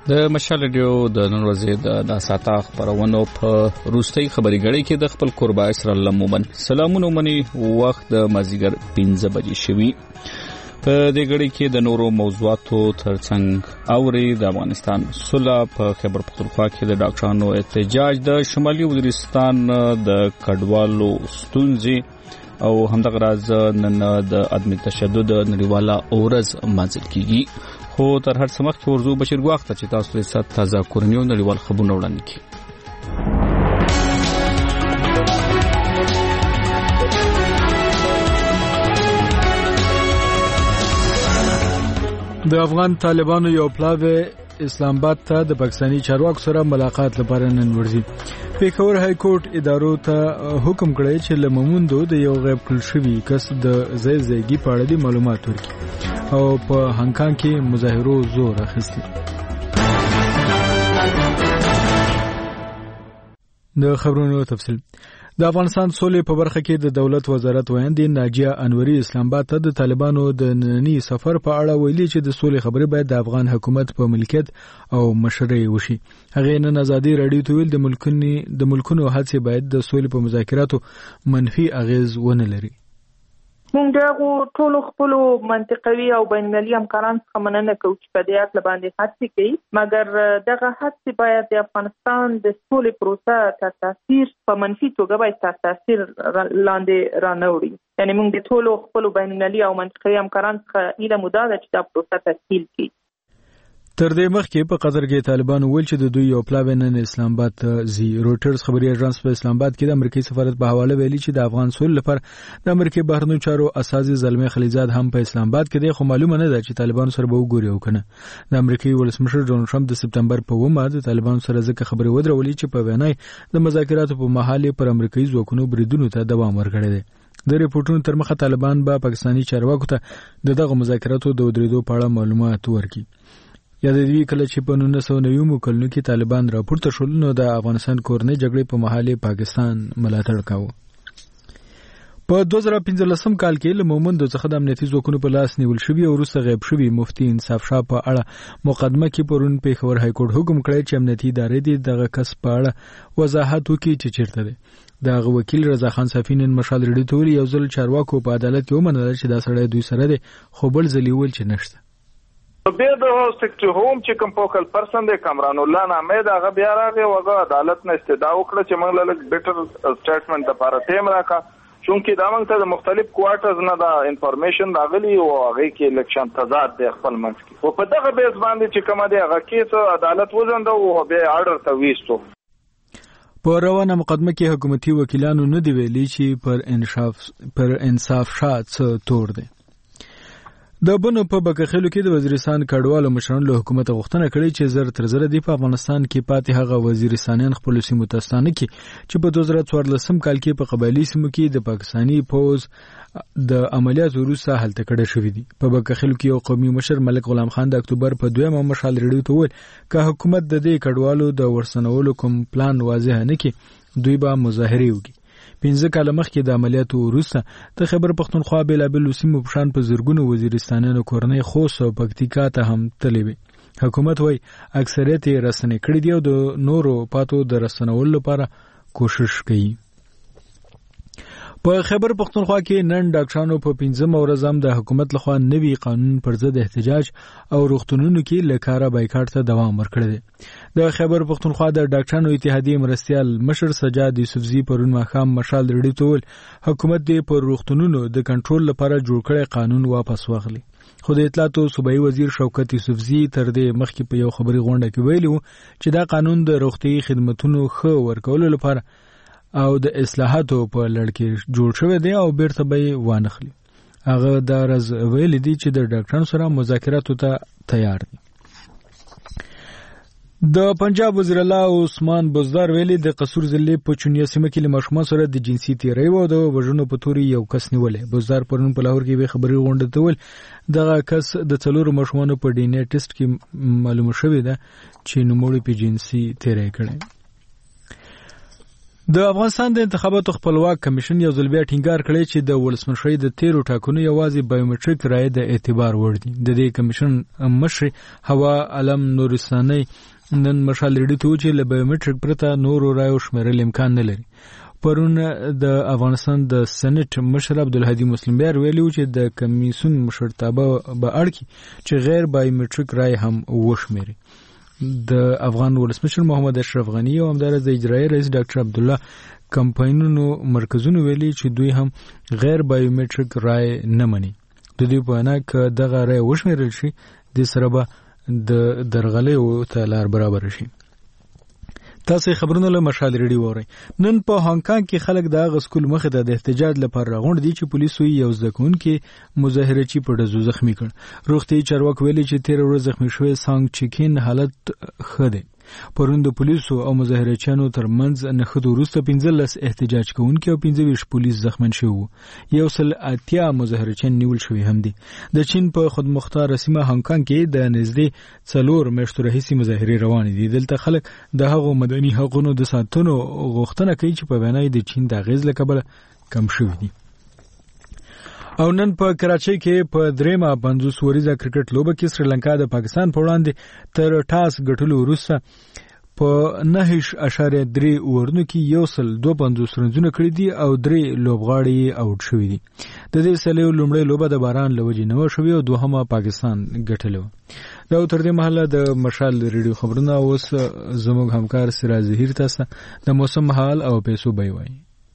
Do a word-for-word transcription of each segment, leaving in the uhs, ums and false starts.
د مشال ریډیو د نن ورځې د ناساته خبرونو په روستۍ خبري غړي کې د خپل قربا اسرائیل لمومن سلامونه مني وخت د مازیګر پنځه بجې شوي په دې غړي کې د نورو موضوعاتو ترڅنګ اوري د افغانستان صلح په خیبر پختونخوا کې د ډاکټرانو احتجاج د شمالي وزیرستان د کډوالو ستونزې او همدغه راز نن د عدم تشدد نړیواله اورز مازل کیږي خو تر هر څه مخکې ورزو بشیر وخت چې تاسو ته ست تازه کورنیو نړیوال خبرونه وړاندې کړي. د افغان طالبانو یو پلاوی اسلام آباد ته د پاکستاني چارواکو سره ملاقات لپاره نن ورځي. پیښور های کورټ ادارو ته حکم کړی چې له مومندو د یو غیب کړل شوي کس د ځای ځایګي په اړه د معلومات ورکړي او په هانګ کانګ کې مظاهرو زور اخیستی. د خبرونو تفصیل د افغانستان سولې په برخه کې د دولت وزارت ویاندې ناجیه انوري اسلام آباد ته د طالبانو د ننني سفر په اړه ویلي چې د سولې خبرې باید د افغان حکومت په ملکیت او مشرۍ وشي. هغه نن ازادي رادیو ته ویل د ملکونو د ملکونو هڅې باید د سولې په مذاکراتو منفي اغیز ونه لري. موږ دغه ټول خپل منطقوي او بین‌المللي همکاران څخه مننه کوو چې په دې اړه باندې هڅې کوي، مګر دغه هڅې باید د افغانستان د سولې پروسه تر تاثیر په منفي توګه باید تر تاثیر لاندې رانوړي. یعنی موږ د ټول خپل بین‌المللي او منطقوي همکاران څخه ایله موده ده چې دا پروسه تسهیل کړي. تر دې مخکې په قطر کې طالبانو ویل چې د دوی یو پلاوی نن اسلام آباد ته ځي. روټرز خبري اژانس په اسلام آباد کې د امریکایي سفارت په حواله ویلي چې د افغان سولې لپاره د امریکای بهرنیو چارو اساسي زلمي خلیزاد هم په اسلام آباد کې دی، خو معلومه نه ده چې طالبانو سره به وګوري او کنه. د امریکایي ولسمشر ډونالد ټرمپ د سپتمبر په اوومه د طالبانو سره ځکه خبري ودرولې چې په وینای د مذاکراتو په مهال پر امریکایي ځواکونو بریدونو ته دوام ورکړی دی. د ریپورتونو تر مخه طالبان به پاکستاني چارواکو ته دغه مذاکراتو د ودرېدو په اړه معلومات ورکړي. یا د دې کله چې په نولس سوه نوي کلونو کې طالبان راپورته شول نو د افغانستان کورنۍ جګړې په محل پاکستان ملاتړ کاوه. په دوه زره پنځلسم کال کې له مومندو څخه د امنیتي ځواکونو په لاس نیول شوی او وروسته غیب شوی مفتي انصاف شاه په اړه مقدمه کې پرون پیښور های کورټ حکم کړی چې امنیتي ادارې دې دغه کس په اړه وضاحت وکړي چې چیرته دی. دغه وکیل رضا خان صافی نن مشال ریډیو ته ویلي یو ځل چارواکو په عدالت کې ومنل چې دا سړی دوی سره دی، خو بل ځل یې ویل چې نشته. بیا د سیکټری هوم چې کوم فوکل پرسن دی کامران الله نامه دا غ بیا راغی وغه عدالت نه استدعا وکړه چې موږ له بیټر سټیټمنټ لپاره تیم راکا چونکې دا موږ ته د مختلف کوارټرز نه دا انفارمیشن راغلی او هغه کې الیکشن تضاد د خپل منځ کې او په دغه بیس باندې چې کومه دی هغه کیس عدالت وزنده او بیا آرډر ته ویستو. په روانه مقدمه کې حکومتي وکیلانو نه دی ویلي چې پر انصاف پر انصاف شاه څه تور دی. د بنو په بکخېلو کې د وزیرستان کډوالو مشرانو له حکومت غوښتنه کړې چې زر تر زر دی په افغانستان کې پاتې هغه وزیرستانیان خپل سیمو ته ستانه کړي چې په دوه زره څوارلسم کال کې په قبایلي سیمو کې د پاکستاني پوز د عملیاتو وروسته هلته کړه شوې دي. په بکخېلو کې یو قومي مشر ملک غلام خان د اکتوبر په دویمه مشال ریډیو ته وویل که حکومت د دې کډوالو د ورسنولو کوم پلان واضح نه کړي دوی به مظاهرې وکړي. پنځه کاله مخکې د عملیاتو وروسته د خیبر پختونخوا بېلابېلو سیمو په شان په زرګونو وزیرستانیانو کورنۍ خوست او پکتیکا ته هم تللې وې. حکومت وایي اکثریت یې رسنې کړي دي او د نورو پاتو د رسنولو لپاره کوشش کوي. په خیبر پختونخوا کې نن ډاکټرانو په پنځمه ورځ هم د حکومت لخوا نوي قانون پر ضد احتجاج او روغتونونو کې له کاره بایکاټ ته دوام ورکړی دی. د خیبر پختونخوا د ډاکټرانو اتحادیې مرستیال مشر سجاد یوسفزي پرون ماښام مشال ریډیو ته ویل حکومت دې پر روغتونونو د کنټرول لپاره جوړ کړی قانون واپس واخلي. خو د اطلاعاتو صوبایي وزیر شوکت یوسفزي تر دې مخکې په یو خبري غونډه کې ویلي و چې دا قانون د روغتیايي خدماتونو ښه ورکولو لپاره او د اصلاحاتو په لړ کې جوړ شوی دی او بیرته به یې وانخلي. هغه دا راز ویلي دي چې د ډاکټرانو سره مذاکراتو ته تیار دي. د پنجاب وزیر الله عثمان بزدار ویلي د قصور ضلع په چونیا سیمه کې له ماشومان سره د جنسي تیری او د وژنو په توري یو کس نیولې. بزدار پرون په لاهور کې به خبري غونډه ته ویل دغه کس د څلورو ماشومانو په ډي ان اے ټیسټ کې معلومه شوې ده چې نوموړي په جنسي تیری کړی. د افغانستان د انتخاباتو خپلواک کمیشن یو ځل بیا ټینګار کړی چې د ولسمشرۍ د تیرو ټاکنو یوازې بایومټریک رایې د اعتبار وړ دي. د دې کمیشن مشر هوا علم نورستاني نن مشال ریډي ته چې له بایومټریک پرته نورو رایو شمیرل امکان نه لري. پرون د افغانستان د سېنات مشر عبدالهادي مسلمبیار ویلي چې د کمیسیون مشرتابه به اړ کړي چې غیر بایومټریک رایې هم وشمیري. د افغان ولسمشر محمد اشرف غنی او همدارس د اجرایي رئیس ډاکټر عبدالله کمپاینونو مرکزونو ویلي چې دوی هم غیر بایومټریک رای نه مني. د دې په اړه ک دغه رای وشمیرل شي د سره به د درغلې ته لار برابر شي. تاسو خبرونه له مشال ریډي ووري. نن په هانګ کانګ کې خلک د غسکول مخه د احتجاج لپاره راغونډ دي چې پولیسو یو ځکون کې مظاهرچی په ډزو زخمی کړ. روغتي چارواک ویلي چې تیر ورځ زخمی شوی سانګ چیکین حالت ښه دی. پرون د پولیسو او مظاهرچیانو ترمنځ نخښو وروسته پنځلس احتجاج کوونکي او پنځه ویشت پولیس زخمن شوي. یو سل اتیا مظاهرچیان نیول شوي هم دي. د چین په خودمختار سیمه هانګ کانګ کې د نږدې څلور میاشتو راهیسې مظاهرې روانې دي. دلته خلک د هغو مدني حقوقو د ساتنو غوښتنه کوي چې په وینای د چین د اغیز له کبله کم شوي دي. او نن په کراچۍ کې په دریمه پنځوس وریزه کرکټ لوبه کې سریلانکا د پاکستان په وړاندې تر ټاس ګټلو وروسته په نهه اعشاریه درې اورونو کې یو سل دوه پنځوس رنزونه کړي دي او درې لوبغاړي اوټ شوي دي. د دې سلیو لومړی لوبه د باران له وجې نه شوې او دوهمه پاکستان ګټلې وه. دا تر دې مهاله د مشال ریډیو خبرونه اوس زموږ همکار سراج ظهیر تاسو د موسم حال او پیسو بای وایي.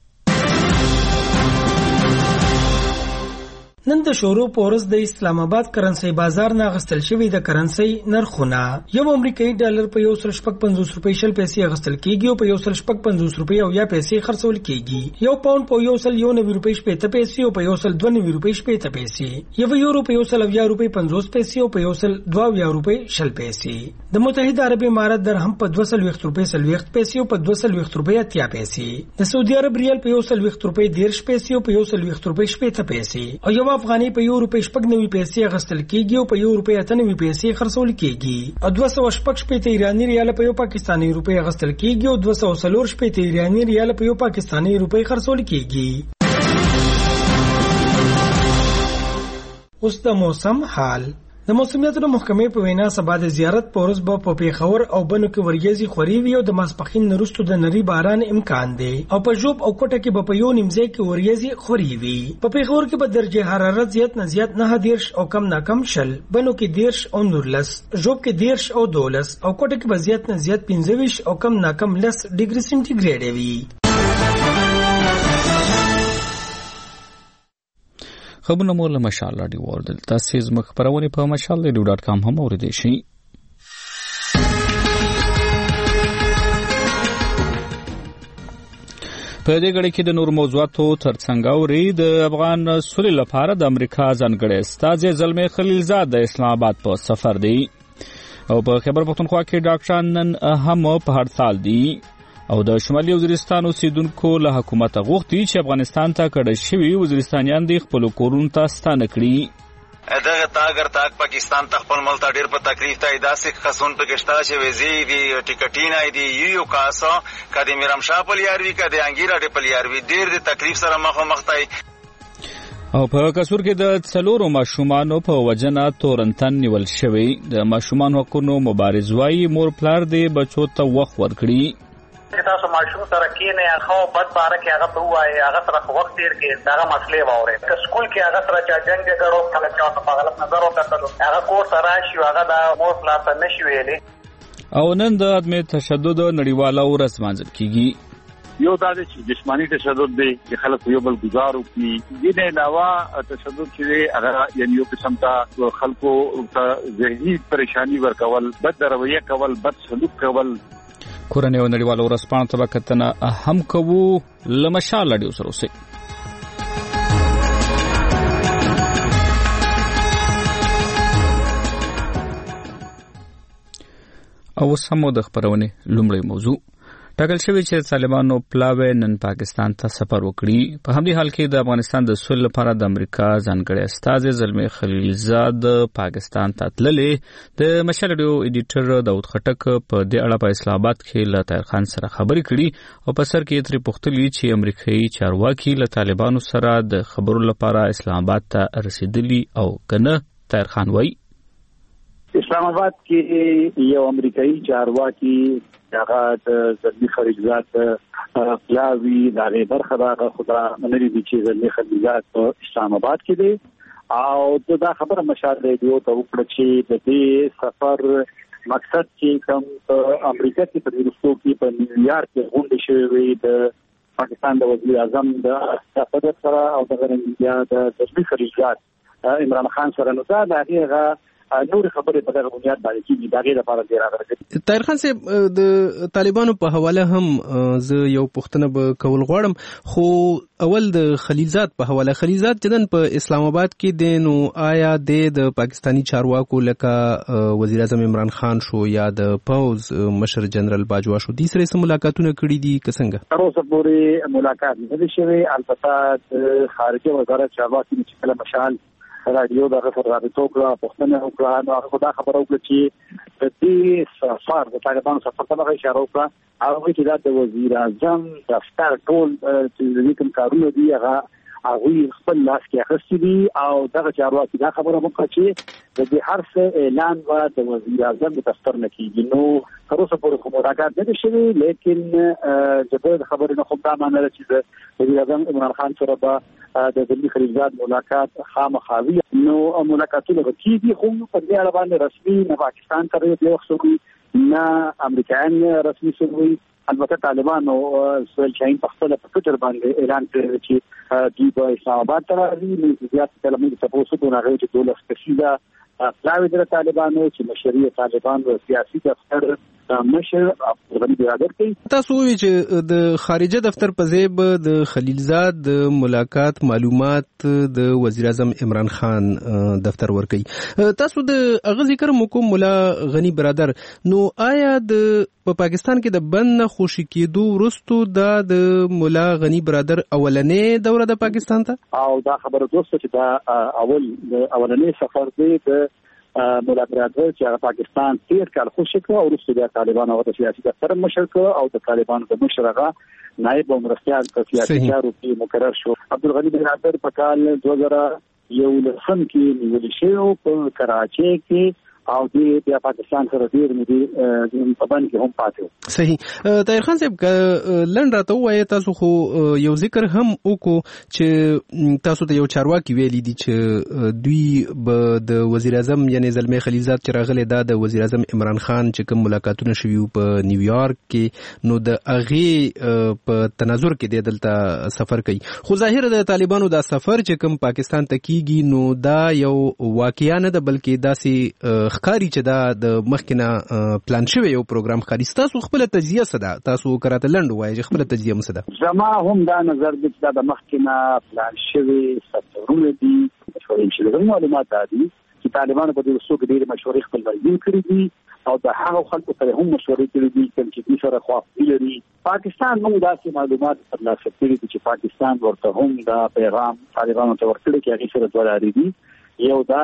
نن د شورو پورس د اسلام آباد کرنسي بازار نه غستل شوی د کرنسي نرخونه یو امریکایي ډالر په یو سل شپږ پنځوس روپۍ شل پیسې غستل کیږي او په یو سل شپږ پنځوس روپۍ او یا پیسې خرڅول کیږي. یو پاوند په یو سل یو نوي روپۍ شپږ پیسې او په یو سل دوه نوي روپۍ شپږ پیسې. یو یورو په یو سل اویا روپۍ پنځوس پیسې او په یو سل دوه اویا روپۍ شل پیسې. د متحده عرب امارات درهم په دوه سل ویشت روپۍ سلويخت پیسې او په دوه سل ویشت روپۍ اتیا پیسې. د سعودي عرب ریال په یو سل ویشت روپۍ دیرش پیسې او په یو سل ویشت روپۍ شپږ پیسې. او یو افغاني په یو روپۍ شپږ نوي پیسې غستل کیږي او په یو روپۍ اته نوي پیسې خرڅول کیږي. او دوه سوه شپږ شپېته ایراني ریال په یو پاکستاني روپۍ غستل کیږي او دوه سوه څلور شپېته ایراني ریال په یو پاکستاني روپۍ خرڅول کیږي. اوس د موسم حال. د موسمیاتو محکمې په وینا سبا د زیارت پورس به په پیښور او بنو کې وریځي خوري وي او د ماسپخین نرستو د نری باران امکان دی او په جوب او کوټه کې به په یو نیمځای کې وریځي خوري وي. په پیښور کې به درجه حرارت زیات نه زیات نه دیرش او کم نه کم شل، بنو کې دیرش او نورلس، جوب کې دیرش او دولس او کوټه کې به زیات نه زیات پنځه ویشت او کم نه کم لس ډیګري سنټیګریډ وي. خبرونه مو له مشال راډیو اوریدل. تاسو زموږ خبرونه په مشال راډیو ډاټ کام هم اوریدئ شئ. په دې غړي کې د نور موضوعاتو ترڅنګ اوري د افغان سولې لپاره د امریکا ځانګړی استازی زلمي خلیلزاد د اسلام آباد په سفر دی او په خیبر پختونخوا کې ډاکټران نن هم په هړتال دي او د شمالي وزیرستان اوسیدونکو له حکومت غوښتي چې افغانستان ته کډه شوي وزیرستانیان د خپل کورونو ته ستانه کړي. دغه تا اگر تاک پاکستان ته خپل ملک ډیر په تکلیف ته داسې خصون پکشتا چې وزي دي ټیکټینا دي یو کاسو کدي میرم شاه پلیاروي کدي انګیرا ډی پلیاروي ډیر د تکلیف سره مخ مخ تای. او په کسور کې د څلورو ماشومانو په وجنه تورنتن نیول شوی. د ماشومان حقوقو مبارز وايي مور پلار دی بچو ته وخت ورکړي. تاسو ماشوم سره کېنه هغه بد باره کې هغه ته وایي هغه سره وخت تیر کې دغه مسلې واوري. که سکول کې هغه سره چا جنگ جګړو کله چا په غلط نظر وکړو هغه کور سره شي هغه د مور پلار ته نشي ویلي. او نن د عدم تشدد نړیواله ورځ مانځل کیږي. یو دا چې جسمانی تشدد دی چې خلک یو بل گزارو کی دې نه علاوه تشدد چې هغه یعنی یو قسم ته خلکو ته ذهني پریشانی ورکول، بد رویه کول، بد سلوک کول. کورنۍ او نړیواله ورځپاڼه ته به کتنه هم کوو. له مشال راډیو سره اوسئ. او اوس هم د خپرونې لومړی موضوع. ټاکل شوی چې طالبانو پلاوی نن پاکستان ته سفر وکړي. په همدې حال کې د افغانستان د سولې لپاره د امریکا ځانګړی استازی زلمی خلیلزاد پاکستان ته تللې. د مشر رادیو ایډیټر داود خټک په دې اړه په اسلام آباد کې له طاهر خان سره خبرې کړي او په سر کې ترې پوښتلي چې امریکایي چارواکي له طالبانو سره د خبرو لپاره اسلام آباد ته رسیدلي او کنه. طاهر خان وایي اسلام آباد کې یو امریکایي چارواکي هغه د زلمی خلیلزاد پلاوی دغه برخه دا خدا منري دي چې زلمی خلیلزاد په اسلام آباد کې دي او دا خبره مشار ریډیو ته وکړه چې د دې سفر مقصد چې کوم امریکا کې په وروستو کې په نیویارک کې غونډه شوې د پاکستان د وزیر اعظم د صدر سره او د غرنګیا د زلمی خلیلزاد عمران خان سره نو دا هغه نور خبرې په دغه بنیاد باندې کیږي دا غیر لپاره ډیر راغلی. طاهر خان صاحب د طالبانو په حواله هم زه یو پوښتنه به کول غواړم خو اول د خلیلزاد په حواله خلیلزاد چې نن په اسلام آباد کې د نو آیا د پاکستانی چارواکو لکه وزیر اعظم عمران خان شو یا د پوز مشر جنرال باجوا شو د سره سم ملاقاتونه کړي دي که څنګه؟ تر اوسه پورې ملاقات نه شوی. البته د خارجه وزارت چارواکي چې کله مشال رادیو دغه سره رابطه وکړه پښتنه وکړه نو هغه دا خبره وکړه چې د دې سفر د طالبانو سفر ته هغه اشاره وکړه هغه چې د وزیر اعظم دفتر ټول چې د کوم کارونه دي هغه هغه خپل لاس کې اخیستي دي او دغه چارواکي دا خبره وکړه چې د دې هر څه اعلان و د وزیر اعظم د دفتر نه کیږي. نو تر اوسه پورې کوم ملاقات نه شوی لیکن د خبرې نه خو دا معنی چې د وزیر اعظم عمران خان سره به د زلمی خلیلزاد ملاقات خامخاوي نو ملاقاتونه کیږي خو په دې اړه باندې رسمي نه پاکستان سره یو څه نه امریکایان رسمي شوی. البته طالبانو سویل شاهین په خپل په ټویټر باندې اعلان کړی چې دوی په اسلام آباد ته راځي. نو زیات کلمې ته تاسو ته راغلي چې دولت کشیده پلاوی د طالبانو چې مشري طالبانو سیاسي دفتر مشر غنی برادر کوي. تاسو وی چې د خارجه دفتر په ځای به د خلیلزاد د ملاقات معلومات د وزیر اعظم عمران خان دفتر ورکړي. تاسو د هغه ذکر مو کوم مولا غنی برادر نو آیا د په پاکستان کې د بند خوشی کېدو وروسته د مولا غنی برادر اولنې دوره د پاکستان ته او دا خبره دوسته چې دا اول د اولنې سفر دی د مولا برادر چې پاکستان تیر کال خوشی کړ او وروسته د طالبانو او سیاسي دفتر مشر کړ او د طالبانو د مشر هغه نائب مرستیال په سیاسي چارو کې مقرر شو. عبدالغنی برادر په کال دوه زره یولسم کې نیول شوی په کراچۍ کې او دې د پاکستان سره ډیر مدي په باندې کې هم پاتې. صحیح. طاهر خان صاحب لنډ راته وایي تاسو خو یو ذکر هم وکړو چې تاسو ته یو چارواکي ویلي دي چې دوی به د وزیر اعظم یعنی زلمی خلیلزاد چې راغلی دا د وزیر اعظم عمران خان چې کوم ملاقاتونه شوي په نیویارک کې نو د هغې په تناظر کې دی دلته سفر کوي. خو ظاهر د طالبانو دا سفر چې کوم پاکستان ته کیږي نو دا یو واقعیا نه ده بلکې داسې خاري چې دا د مخکنه پلان شوی یو پروګرام خاري. تاسو خپل تجزیه څه ده؟ تاسو کراته لنډ وایي چې خپل تجزیه څه ده؟ زما هم دا نظر دی چې دا د مخکنه پلان شوی سفرونه دي مشورې شوی معلومات دي چې طالبانو په دې وسو کې ډېر مشورې خپل ورګین کړې دي او د هغه خلکو سره هم مشورې کړې دي چې دوی سره خواخوږي لري. پاکستان موږ داسې معلومات ترلاسه کړي دي چې پاکستان ورته هم دا پیغام طالبانو ته ورکړي چې هغه سره دوه لارې دي. یو دا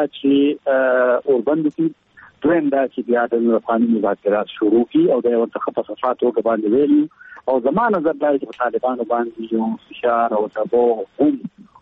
چې اوربند کې دویم دا چې بیا د افغاني مذاکرات شروع کی او د ورته په صفات او باندې ویلي او زمانه زړه چې طالبانو باندې یو فشار او تبو هم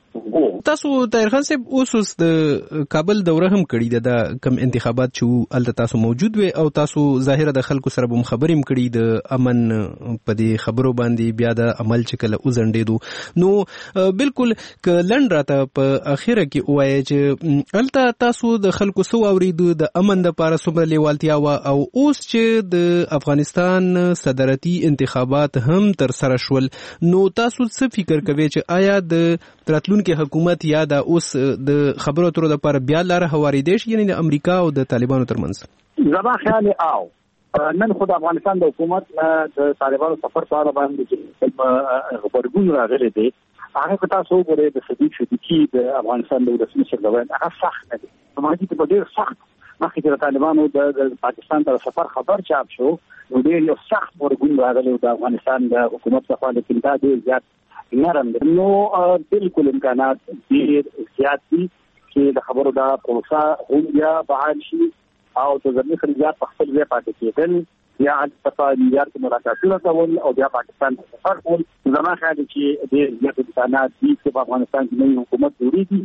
تاسو طاهر خان صاحب اوس د کابل دوره هم کړی د کم انتخابات چې الته تاسو موجود وي او تاسو ظاهره د خلکو سره هم خبرې هم کړی د امن په دې خبرو باندې بیا د عمل چې کله وزندېدو نو بالکل ک لند راته په اخیره کې وایي چې الته تاسو د خلکو سو اوریدو د امن د پاره سمره لیوالتیا وا او اوس چې د افغانستان صدارتي انتخابات هم تر سره شول نو تاسو څه فکر کوئ چې آیا د راتلونکي حکومت یا د اوس د خبرو اترو لپاره بیا لاره هواریدې شي یعنی د امریکا او د طالبانو ترمنځ؟ زما خیال او نن خو د افغانستان د حکومت د طالبانو سفر په اړه باندې چې خبرګون راغلی دی هغه په تاسو وګورئ د صدیق صدیقي د افغانستان د رسمي سرګوان هغه سخت نه دی. په ماضي کې ډېر سخت مخکې چې طالبانو د پاکستان تر سفر خبر چاپ شو نو ډېر یو سخت ورګون راغلی د افغانستان د حکومت څخه، لیکن دا ډېر زیات نرم دی. نو بالکل امکانات ډېر زیات دي چې د خبرو دا پروسه هم بیا بحال شي او د زمیني خلیجات په خپل ځای پاتې کېدل یا په نیویارک کې ملاقاتونه کول او بیا پاکستان ته سفر کول. زما خیال چې ډېر زیات امکانات دي چې په افغانستان کې نوی حکومت جوړېږي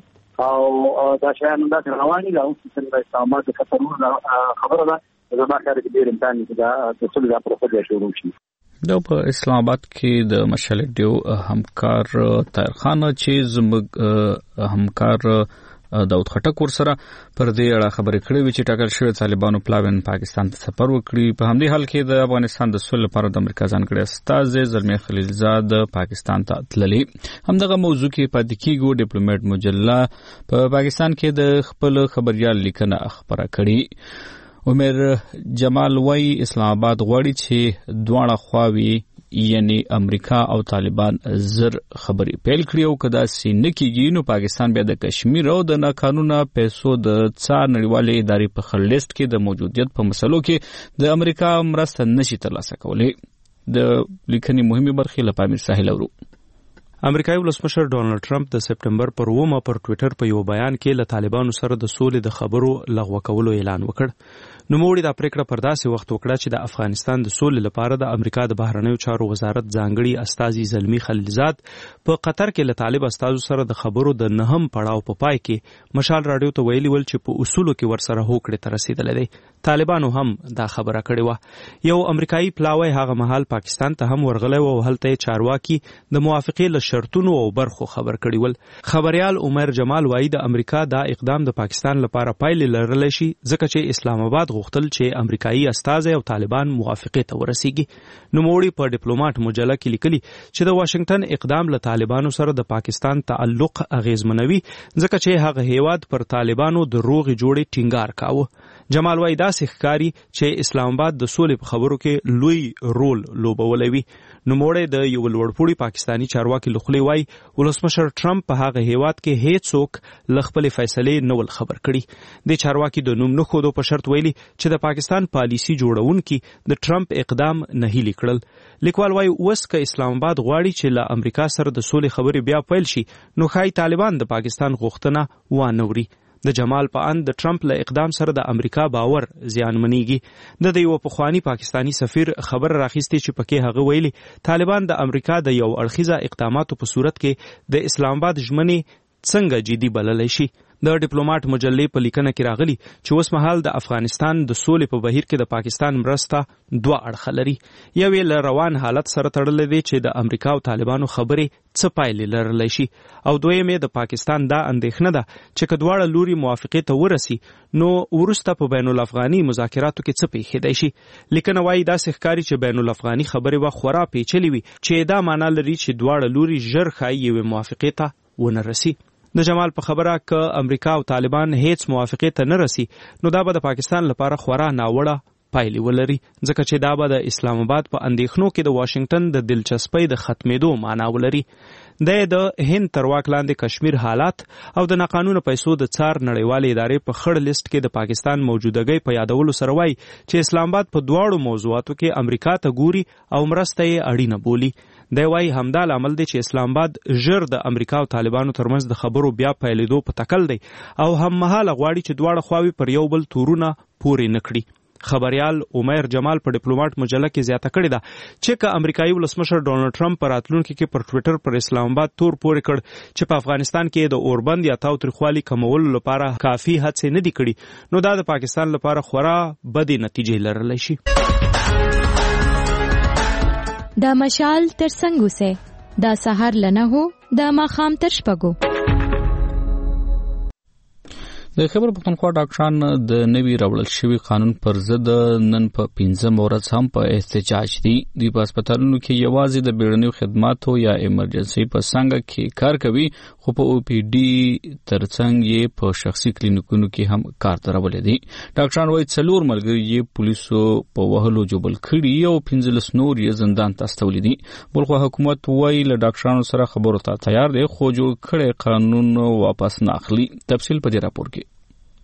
او دا شیان همداسې روانې دي او څنګه د اسلاماباد د خطرونو خبره ده. زما خیال چې ډېر امکان دی چې دا د څه دا پروسه بیا شروع شي. دا په اسلام آباد کې د مشعل ډیو همکار طاهر خان چې زموږ همکار داود خټک ورسره پر دې اړه خبرې کړې وي چې ټاکل شوی طالبانو پلاوین پاکستان ته سفر وکړي. په همدې حال کې د افغانستان د سولې لپاره د امریکا ځانګړي استازی زلمی خلیلزاد پاکستان ته تللی. همدغه موضوع کې پاتې کېږو. ډیپلوماټ مجله په پاکستان کې د خپل خبريال لیکنه خبره کړي. عمر جمال وای اسلام آباد غواړي چې دواړه خواوې یعنی امریکا او طالبان زر خبري پیل کړي او کدا سینه کېږي نو پاکستان بیا د کشمیر او د ناقانونه پیسو د څار نړیوالې ادارې په خړ لیست کې د موجودیت په مسلو کې د امریکا مرسته نشي ترلاسه کولی. د لیکنې مهمه برخه له پامیر ساحل اورو. امریکایي ولسمشر ډونالد ټرمپ د سپټمبر پر اوومه پر ټوئیټر په یو بیان کې له طالبانو سره د سولې د خبرو لغوه کولو اعلان وکړ. نوموړي دا پریکړه پر داسې وخت وکړه چې د افغانستان د سولې لپاره د امریکا د بهرنیو چارو وزارت ځانګړي استازي زلمی خلیلزاد په قطر کې له طالب استازو سره د خبرو د نهم پړاو په پای کې مشال رادیو ته ویلي ول چې په اصولو کې ورسره هوکړې ته رسیدلې دي. طالبانو هم دا خبره کړې و. یو امریکایي پلاوی هغه مهال پاکستان ته هم ورغلی و او هلته چارواکي د موافقې له شرطونو او برخو خبر کړي ول. خبريال عمر جمال وایي د امریکا دا اقدام د پاکستان لپاره پایلې لرلی شي ځکه چې اسلام آباد غوښتل چې امریکایي استازي او طالبان موافقې ته ورسیږي. نوموړي په ډیپلوماټ مجله کې لیکلي چې د واشنگټن اقدام له طالبانو سره د پاکستان تعلق اغیزمنوي ځکه چې هغه هیواد پر طالبانو د روغې جوړې ټینګار کاوه. جمال وایي داسې ښکاري چې اسلام آباد د سولې په خبرو کې لوی رول لوبولی وي. نوموړی د یو لوړپوړي پاکستاني چارواکي له خولې وایي ولسمشر ټرمپ په هغه هیواد کې هیڅوک له خپلې فیصلې نه ول خبر کړي. د چارواکي د نوم نه ښودو په شرط ویلي چې د پاکستان پالیسي جوړونکي د ټرمپ اقدام نه هیلي کړل. لیکوال وایي اوس که اسلام آباد غواړي چې له امریکا سره د سولې خبرې بیا پیل شي نو ښایي طالبان د پاکستان غوښتنه وانه وري. د جمال په اند د ټرمپ له اقدام سره د امریکا باور زیانمنېږي. د یو پخوانی پاکستانی سفیر خبر راخیستي چې پکې هغه ویلي طالبان د امریکا د یو اړخیزه اقداماتو په صورت کې د اسلام آباد ژمنې څنګه جدي بللی شي. د ډیپلوماټ مجلې په لیکنه کې راغلي چې اوس مهال د افغانستان د سولې په بهیر کې د پاکستان مرسته دوه اړخه لري. یو یې له روان حالت سره تړلی دی چې د امریکا او طالبانو خبرې څه پایلې لرلی شي او دویم یې د پاکستان دا اندېښنه ده چې که دواړه لوري موافقې ته ورسي نو وروسته په بین الافغاني مذاکراتو کې څه پیښیدی شي. لیکنه وایي داسې ښکاري چې بین الافغاني خبرې به خورا پیچلې وي چې دا معنا لري چې دواړه لوري ژر ښایي یوې موافقې ته ونه رسي. د جمال په خبره که امریکا او طالبان هیڅ موافقې ته نه رسي نو دا به د پاکستان لپاره خورا ناوړه پایلې ولري ځکه چې دا به د اسلام آباد په اندېښنو کې د واشنگټن د دلچسپۍ د ختمېدو معنا ولري. د د هند تر واک لاندې کشمیر حالات او د ناقانونه پیسو د څار نړیوالې ادارې په خړ لیست کې د پاکستان موجودګۍ په یادولو سره وایي چې اسلام آباد په دواړو موضوعاتو کې امریکا ته ګوري او مرسته یې اړینه بولي. دی وایي همدا لامل دی چې اسلام آباد ژر د امریکا او طالبانو ترمنځ د خبرو بیا پیلېدو په تکل دی او هم مهاله غواړي چې دواړه خواوې پر یو بل تورونه پورې نه کړي. خبريال عمر جمال په ډیپلوماټ مجله کې زیاته کړې ده چې که امریکایي ولسمشر ډونالد ټرمپ په راتلونکي کې پر ټوئیټر پر اسلام آباد تور پورې کړ چې په افغانستان کې د اوربند یا تاوتریخوالي کمولو لپاره کافي هڅې نه دي کړي نو دا د پاکستان لپاره خورا بدې نتیجې لرلی شي. دا مشال تر څنګه وسه دا سحر لنه هو دا ماخام تر شپږو. د خبر پښتونخوا ډاکټران د نوي راوړل شوی قانون پر ضد نن په پنځم ورځ هم په احتجاج دي. دوی په هسپتالونو کې یوازې د بیړنیو خدماتو یا ایمرجنسي په څنګه کې کار کوي خو په او پی ډي ترڅنګ یې په شخصي کلینیکونو کې هم کار درولې دي. ډاکټران وايي څلور ملګري یې پولیسو په وهلو جوبل کړي او پنځلس نور یې زندان ته استولي دي. بلخو حکومت وايي له ډاکټرانو سره خبرو ته تیار دی خو جوړ کړي قانون واپس نه اخلي. تفصیل په دې راپور کې.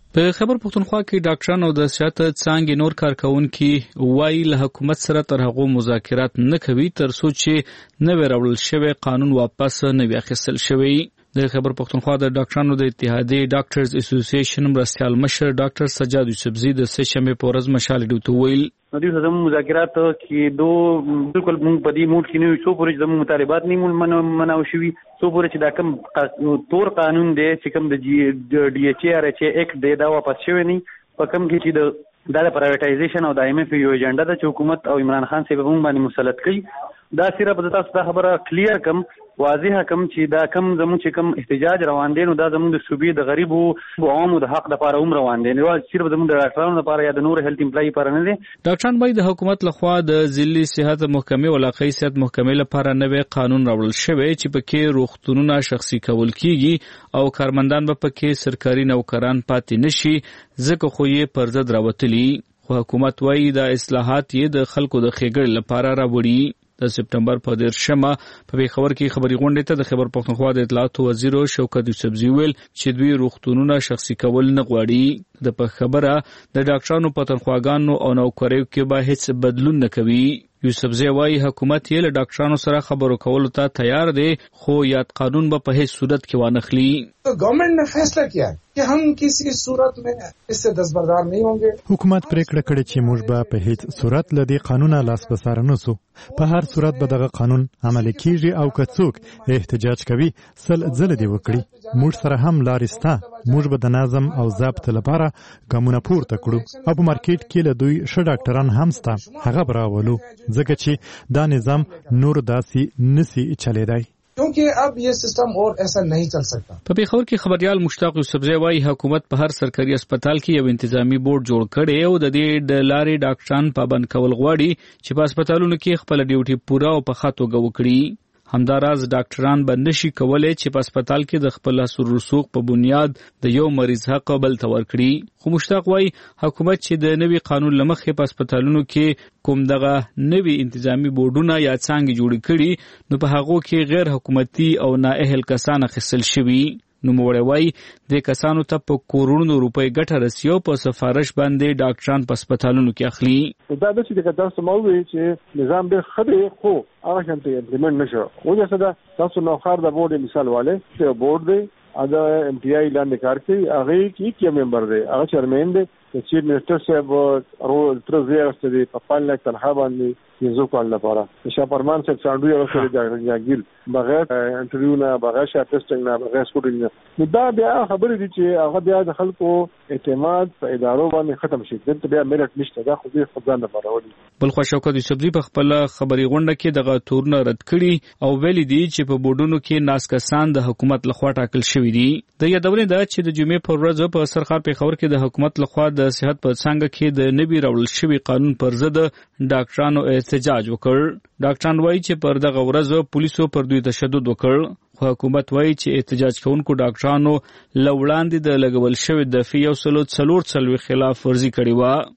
په خبر پښتونخوا کې ډاکټران او د صحت څانګې نور کارکونکي وایي له حکومت سره تر هغو مذاکرات نه کوي تر څو چې نوی راوړل شوی قانون واپس نه وي اخیستل شوی. د خبر پښتونخوا د ډاکټرانو د اتحادیې ډاکټرز اسوسییشن مرستیال مشر ډاکټر سجاد یوسفزي د سه شنبې په ورځ مشال ډیوټ ویل دوی زموږ مذاکرات کې دو بالکل موږ په دې موډ کې نه یو څو پورې زموږ مطالبات نه مناو شوي څو پورې چې دا کوم تور قانون دی چې کوم د ډي ایچ ار ایچ ایکټ دی دا واپس شوی نه په کوم کې چې د دا د پرایویټایزیشن او د ایم ایف یو ایجنډا د حکومت او عمران خان صاحب هم باندې مسلط کړي دا صرف د تاسو د خبره کلیر کم واضح کم چې دا کم زموږ چې کم احتجاج روان دي نو دا زموږ د صوبې د غریبو او عامو د حق لپاره هم روان دي نو صرف زموږ د ډاکټرانو لپاره یا د نور هیلث امپلای لپاره نه دي. ډاکټران باید د حکومت لخوا د ضلعي صحت محکمې او علاقايي صحت محکمې لپاره نوې قانون راوړل شوی چې پکې روغتونونه شخصي کول کیږي او کارمندان به پکې سرکاري نوکران پاتې نشي ځکه خو یې پر ضد راوتلي. خو حکومت وايي دا اصلاحات یې د خلکو د ښېګړې لپاره راوړي. د سپټمبر په دیرشمه په پیښور کې خبري غونډې ته د خبر پښتونخوا د اطلاعاتو وزیر شوکت یوسفزي ویل چې دوی روغتونونه شخصي کول نه غواړي. د په خبره د ډاکټرانو په تنخواګانو او نوکریو کې به هیڅ بدلون نه کوي. یوسفزي وايي حکومت یې له ډاکټرانو سره خبرو کولو ته تیار دی خو یاد قانون به په هیڅ صورت کې وانخلي. तो गवर्नमेंट ने फैसला किया कि हम किसी सूरत में इससे दस्तबरदार नहीं होंगे. حکومت پریکړه کړې چې موږ به په هیڅ صورت له دې قانونه لاس بسار نه سو. په هر صورت به دغه قانون عملي کیږي او که څوک احتجاج کوي سل ځله دی وکړي. موږ سره هم لارې سته. موږ به د نظم او ضبط لپاره ګامونه پورته کړو او په مارکیټ کې له دوی ښه ډاکټران هم سته هغه به راولو ځکه چې دا نظام نور داسې نسی چلیدای. क्योंकि अब ये सिस्टम और ऐसा नहीं चल सकता. په پیښور کې خبريال مشتاق یوسفزي وايي حکومت په هر سرکاري هسپتال کې یو انتظامی بورډ جوړ کړي او د دې د لارې ډاکټران پابند کول غواړي چې په هسپتالونو کې خپل ډیوټي پوره او په خاطر وکړي. همداراز ډاکټران به نشي کولای چې په هسپتال کې د خپل حصول رسوخ په بنیاد د یو مریض حق بل ته ورکړي. خو مشتاق وايي حکومت چې د نوي قانون لمخې په هسپتالونو کې کوم دغه نوي انتظامی بورډونه یا څانګې جوړ کړي نو په هغو کې غیر حکومتي او نااهل کسان اخیستل شوي. نو موړی وايي د کسانو ته په کورونو روپۍ ګټه رسي او په سفارش باندې ډاکټران په هسپتالونو کې اخلي. دا د چې تاسو مو وی چې نظام به خدای خو هغه شانتي امپلیمنٹ نشو. وجه څه ده تاسو نو خار د بورډ مثال والے چې بورډ دی ادا ایم پی آی لاندې کار کوي هغه کې کی ممبر دی هغه چیرمن دی چې چیف منسٹر صاحب ورو تر زیات ستدي په پال لک تنخوا باندې یزو کول لپاره شاپرمان صاحب سانډوی او سره جاګیل بغیر انټرویو نه بغیر شا ټیسټینګ نه بغیر سکوټینګ نه دا بیا خبرې دي چې هغه بیا د خلکو اعتماد په ادارو باندې ختم شي دلته بیا ملت نشته دا خو دې خدای نه پرولي. بل خو شوکت یوسفزي په خپل خبري غونډه کې دغه تورونه رد کړي او ویلي دي چې په بورډونو کې ناس کسان د حکومت لخوا ټاکل شوی دي. د یادونه ده چې د جمعې پر ورځ په سرخار پیښور کې د حکومت لخوا د صحت په څنګه کې د نوي راوړل شوی قانون پر ضد ډاکټرانو احتجاج وکړ. ډاکټران وایي چې پر دغه ورځ پولیسو پر دوی تشدد وکړ. خو حکومت وایي چې احتجاج کوونکو ډاکټرانو له وړاندې د لګول شوی د فی یو سلو څلور څلوي خلاف ورزي کړې و.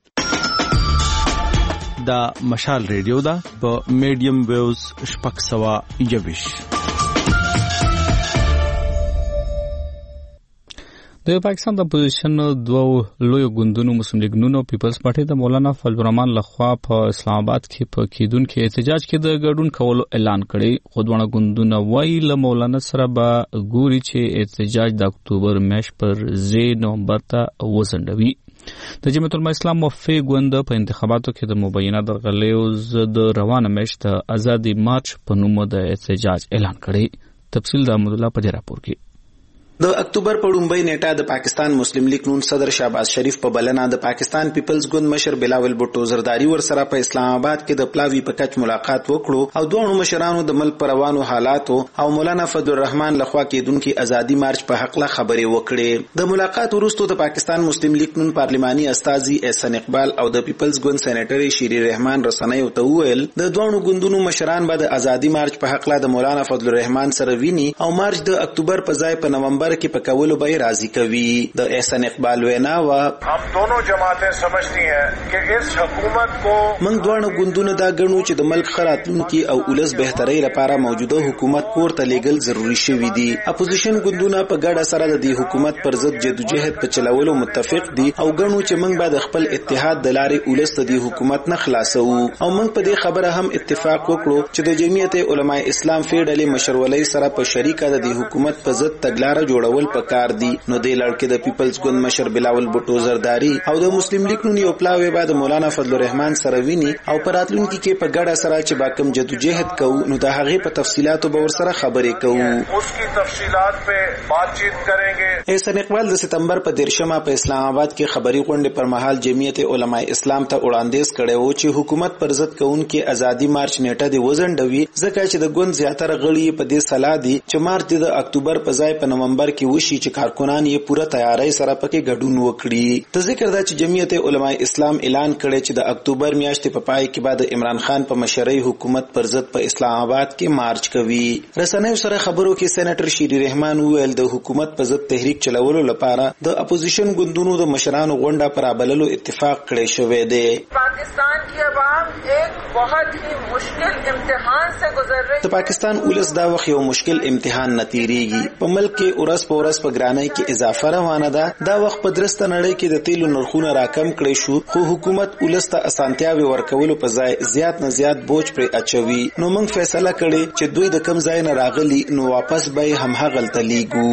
دا مشال ریډیو دا په میډیم ویوز شپږ سوه یوویش. د پاکستان د اپوزیشن دوه لوی ګوندونو مسلم لیگ نون او پیپلز پارټي د مولانا فضل الرحمن لخوا په اسلام آباد کې په کېدونکو احتجاج کې د ګډون کولو اعلان کړی. خو دوه ګوندونه وایي له مولانا سره به ګوري چې احتجاج د اکتوبر میاشت پر زی نومبر ته وځنډوي. د جمعیت العلماء اسلام موافق ګوند په انتخاباتو کې د مبینه درغلیو د روانه میاشت ازادي مارچ په نوم د احتجاج اعلان کړی. تفصیل د احمد الله په دې راپور کې. د اکتوبر په لومړۍ نیټه د پاکستان مسلم لیگ نون صدر شهباز شریف په بلنه د پاکستان پیپلز ګوند مشر بلاول بوټو زرداری ور سره په اسلام آباد کې د پلاوی په کچ ملاقات وکړو او دوه مشرانو د ملک پر روانو حالاتو او مولانا فضل الرحمن لخوا کېدونکو ازادي مارچ په حق له خبرې وکړې. د ملاقات وروسته د پاکستان مسلم لیگ نون پارلماني استاذي احسان اقبال او د پیپلز ګوند سېنیټري شيري رحمان رسنیو ته وویل د دوه ګوندونو مشران به د ازادي مارچ په حق له د مولانا فضل الرحمن سره ویني او مارچ د اکتوبر په ځای په نومبر نومبر کې په کولو به راضي کوي. د احسان اقبال وینا وا हम दोनों जमातें समझती हैं कि इस हुकूमत को موږ دواړه ګوندونه دا ګڼو چې د ملک خراتونکو او ولس بهتري لپاره موجوده حکومت پورته لیږل ضروری شوی دی. اپوزیشن ګوندونه په ګډه سره د دې حکومت پر ضد جدوجہد په چلولو متفق دي او ګڼو چې موږ به د خپل اتحاد د لارې ولس د دې حکومت نه خلاصو او موږ په دې خبره هم اتفاق وکړو چې د جمعیت علماء اسلام فیډلې مشرولۍ سره په شریکه د دې حکومت په ضد تګلارې جوړول پکار دي. نو د لړکې د پیپلز ګوند مشر بلاول بوټو زرداری او د مسلم لیگ نون یو پلاوی بعد مولانا فضل الرحمن سره ویني او پراتلونکو کې په ګډه سره چې با کوم جدوجہد کوو نو د هغې په تفصيلاتو به ور سره خبرې کوو. اس کی تفصیلات پہ بات چیت کریں گے. احسان اقبال د ستمبر په دیرشمه په اسلام آباد کې خبري غونډې پر مهال جمعیت علماء اسلام ته وړاندیز کړی و چې حکومت پر ضد کوونکي ازادي مارچ نیټه دی وزنډوي ځکه چې د ګوند زیاتره غړي په دې صلاح دي چې مارچ د اکتوبر په ځای په نومبر کې وشي چې کارکونان یې پوره تیاری سره پکې ګډون وکړي. د ذکر دا چې جمعیت علماء اسلام اعلان کړی چې د اکتوبر میاشتې په پای کې بعد عمران خان په مشرۍ حکومت پر ضد په اسلام آباد کې مارچ کوي. رسنیو سره خبرو کې سېنیټر شیری رحمان وویل د حکومت په ضد تحریک چلولو لپاره د اپوزیشن ګوندونو د مشرانو غونډه پر ابللو اتفاق کړی شوی دی. پاکستان کی عوام ایک بہت ہی مشکل امتحان سے گزر رہی. د پاکستان ولس دا وخت یو مشکل امتحان نتیریږي. په ملک کې اورس په اورس په ګرانۍ کې اضافه روانه ده. دا وخت په درسته نړۍ کې د تیلو نرخونه راکم کړی شو خو حکومت ولس ته اسانتیاوي ورکولو په ځای زیات نه زیات بوج پر اچوي. نو موږ فیصله کړې چې دوی د کم ځای نه راغلي نو واپس به هم هغلته لیږو.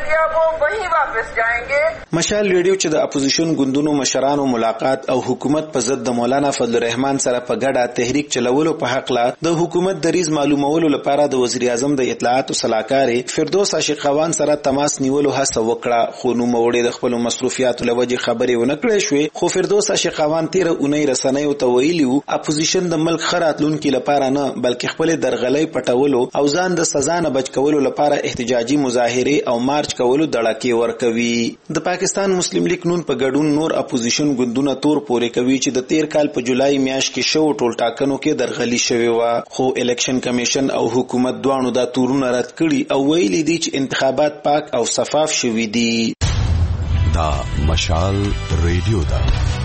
مشال ریډیو چې د اپوزیشن ګوندونو مشرانو ملاقات او حکومت په ضد د مولانا فضل الرحمن سره په ګډه تحریک چلولو په حق لا د حکومت د ریز معلومولو لپاره د وزیر اعظم د اطلاعات او صلاحکار فردوس عاشق خوان سره تماس نیولو هڅه وکړه خو نو موړي د خپل مصروفیات لوجه خبرې ونه کړې شوې. خو فردوس عاشق خوان تیر اونۍ رسنیو ته ویلي وو اپوزیشن د ملک خراتلونکو لپاره نه بلکې خپل درغلۍ پټولو او ځان د سزا نه بچ کولو لپاره احتجاجي مظاهره او مارچ کولو دړکې ورکوي. د پاکستان مسلم لیگ نون په ګډون نور اپوزیشن ګوندونه تور پورې کوي چې د تیر کال په جولای میاشت کې شو ټول ټاکنو کې درغلي شوی و خو الیکشن کمیشن او حکومت دوانو دا تورونه رد کړي او ویلي دي چې انتخابات پاک او شفاف شوي دي. دا مشال ریډیو دا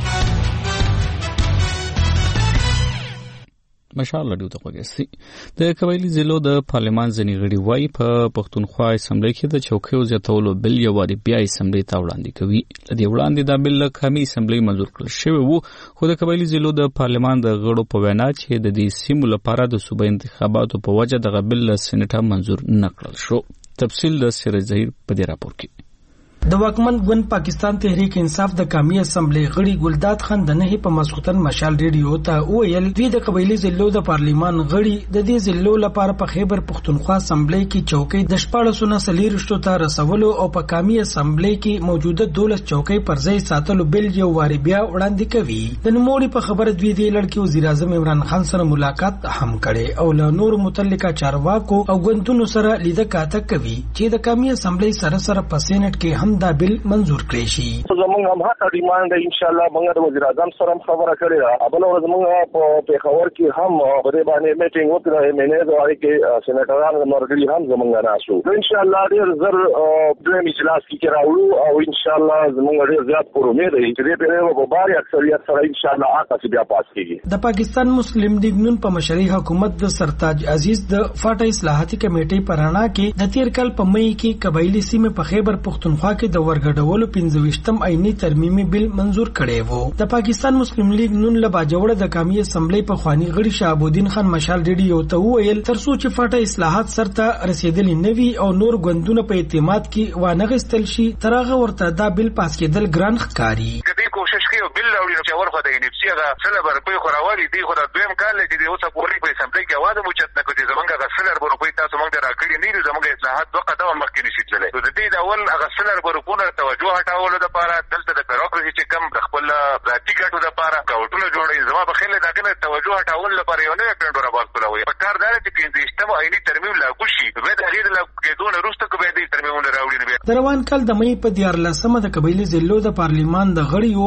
مشال ریډیو ته وګورئ. د قبایلی ضلعو د پارلمان ځینې غړي وایي په پښتونخوا اسمبلی کې د چوکیو زیاتولو بل یو واري بیا اسمبلی ته وړاندې کوي. لدې وړاندې دا بل کمی اسمبلی منظور کړل شوی وو خو د قبایلی ضلعو د پارلمان د غړو په وینا چې د دې سیمو لپاره د صوبې انتخاباتو په وجه د بل سېنیټ منظور نه کړل شو. تفصیل د سراج ظهیر په دې راپور کې. د واکمن ګوند پاکستان تحریک انصاف د قومي اسمبلی غړي ګلداد خان د نه په مسخوتن مشال ریډیو ته ویل دوی د قبایلی ضلعو د پارلیمان غړي د دې ضلعو لپاره په خیبر پښتونخوا اسمبلی کې چوکۍ د شپاړسو نه سلیرشتو ته رسولو او په قومي اسمبلی کې موجوده دولس چوکۍ پر ځای ساتلو بل یو واري بیا وړاندې کوي. د نوموړي په خبره دوی د لړکی وزیر اعظم عمران خان سره ملاقات هم کړي او له نور متعلقه چارواکو او ګوندونو سره لیده کاته کوي چې د قومي اسمبلی سره سره په سېنات کې هم دا بل منظور کړی شي. زموږ هم هغه ډیماند ان شاء الله موږ د وزیر اعظم سره خبره کړې ده. بل ورځ موږ په پیښور کې هم په دې باندې میټینګ وکړه. مینه دوی کې سېنیټران مرګلي هم زموږ نه شو. ان شاء الله ډیر زر دویم اجلاس کې راوړو او ان شاء الله زموږ ډیر زیات پر امید دی چې دې په یو بار اکثریت سره ان شاء الله آقا بیا پاس کیږي. د پاکستان مسلم لیگ نون په مشرۍ حکومت د سرتاج عزیز د فاټا اصلاحاتي کمیټې پرانا کې د تیر کال په مئی کې قبایلی سیمه په خیبر پښتونخوا کې د ورګډولو پنځه ویشتم عیني ترمیمي بل منظور کړی وو. د پاکستان مسلم لیگ نون له باجوړه د قومي اسمبلی په خواني غړي شهابالدین خان مشال ریډیو ته وویل ترڅو چې فاټا اصلاحات سرته رسیدلی نوي او نور ګوندونه په اعتماد کې وانغستل شي ترغه ورته دا بل پاس کېدل ګران ښکاری. کدی کوشش کوي بل راوړي چې ورخه د انفسي هغه سلبر په خوراوالي دی خو دا دویم کال چې دی اوسه پوری په اسمبلی کې واده موچت نه کوي زمونږه غسلر ورکوي تاسو موږ راکړي نه دي زمونږه اصلاحات وخت دا مخکې نشي تللی. نو د دې د اول غسلر ورکونه توجه هټاولو د لپاره دلته د بیروکراسي چې کم د خپل ذاتي ګټو لپاره کاوټونه جوړي زما په خیال دا کنه توجه هټاول لپاره یو نه پېډور باز کولای. په کار دار چې د اجتماع عیني ترمیم لاګو شي به د غیر لا کېدون وروسته کوي د ترمیمونه راوړي نه. د روان کال د مئی په دیارلسمه د قبایلی ضلعو د پارلیمان د غړیو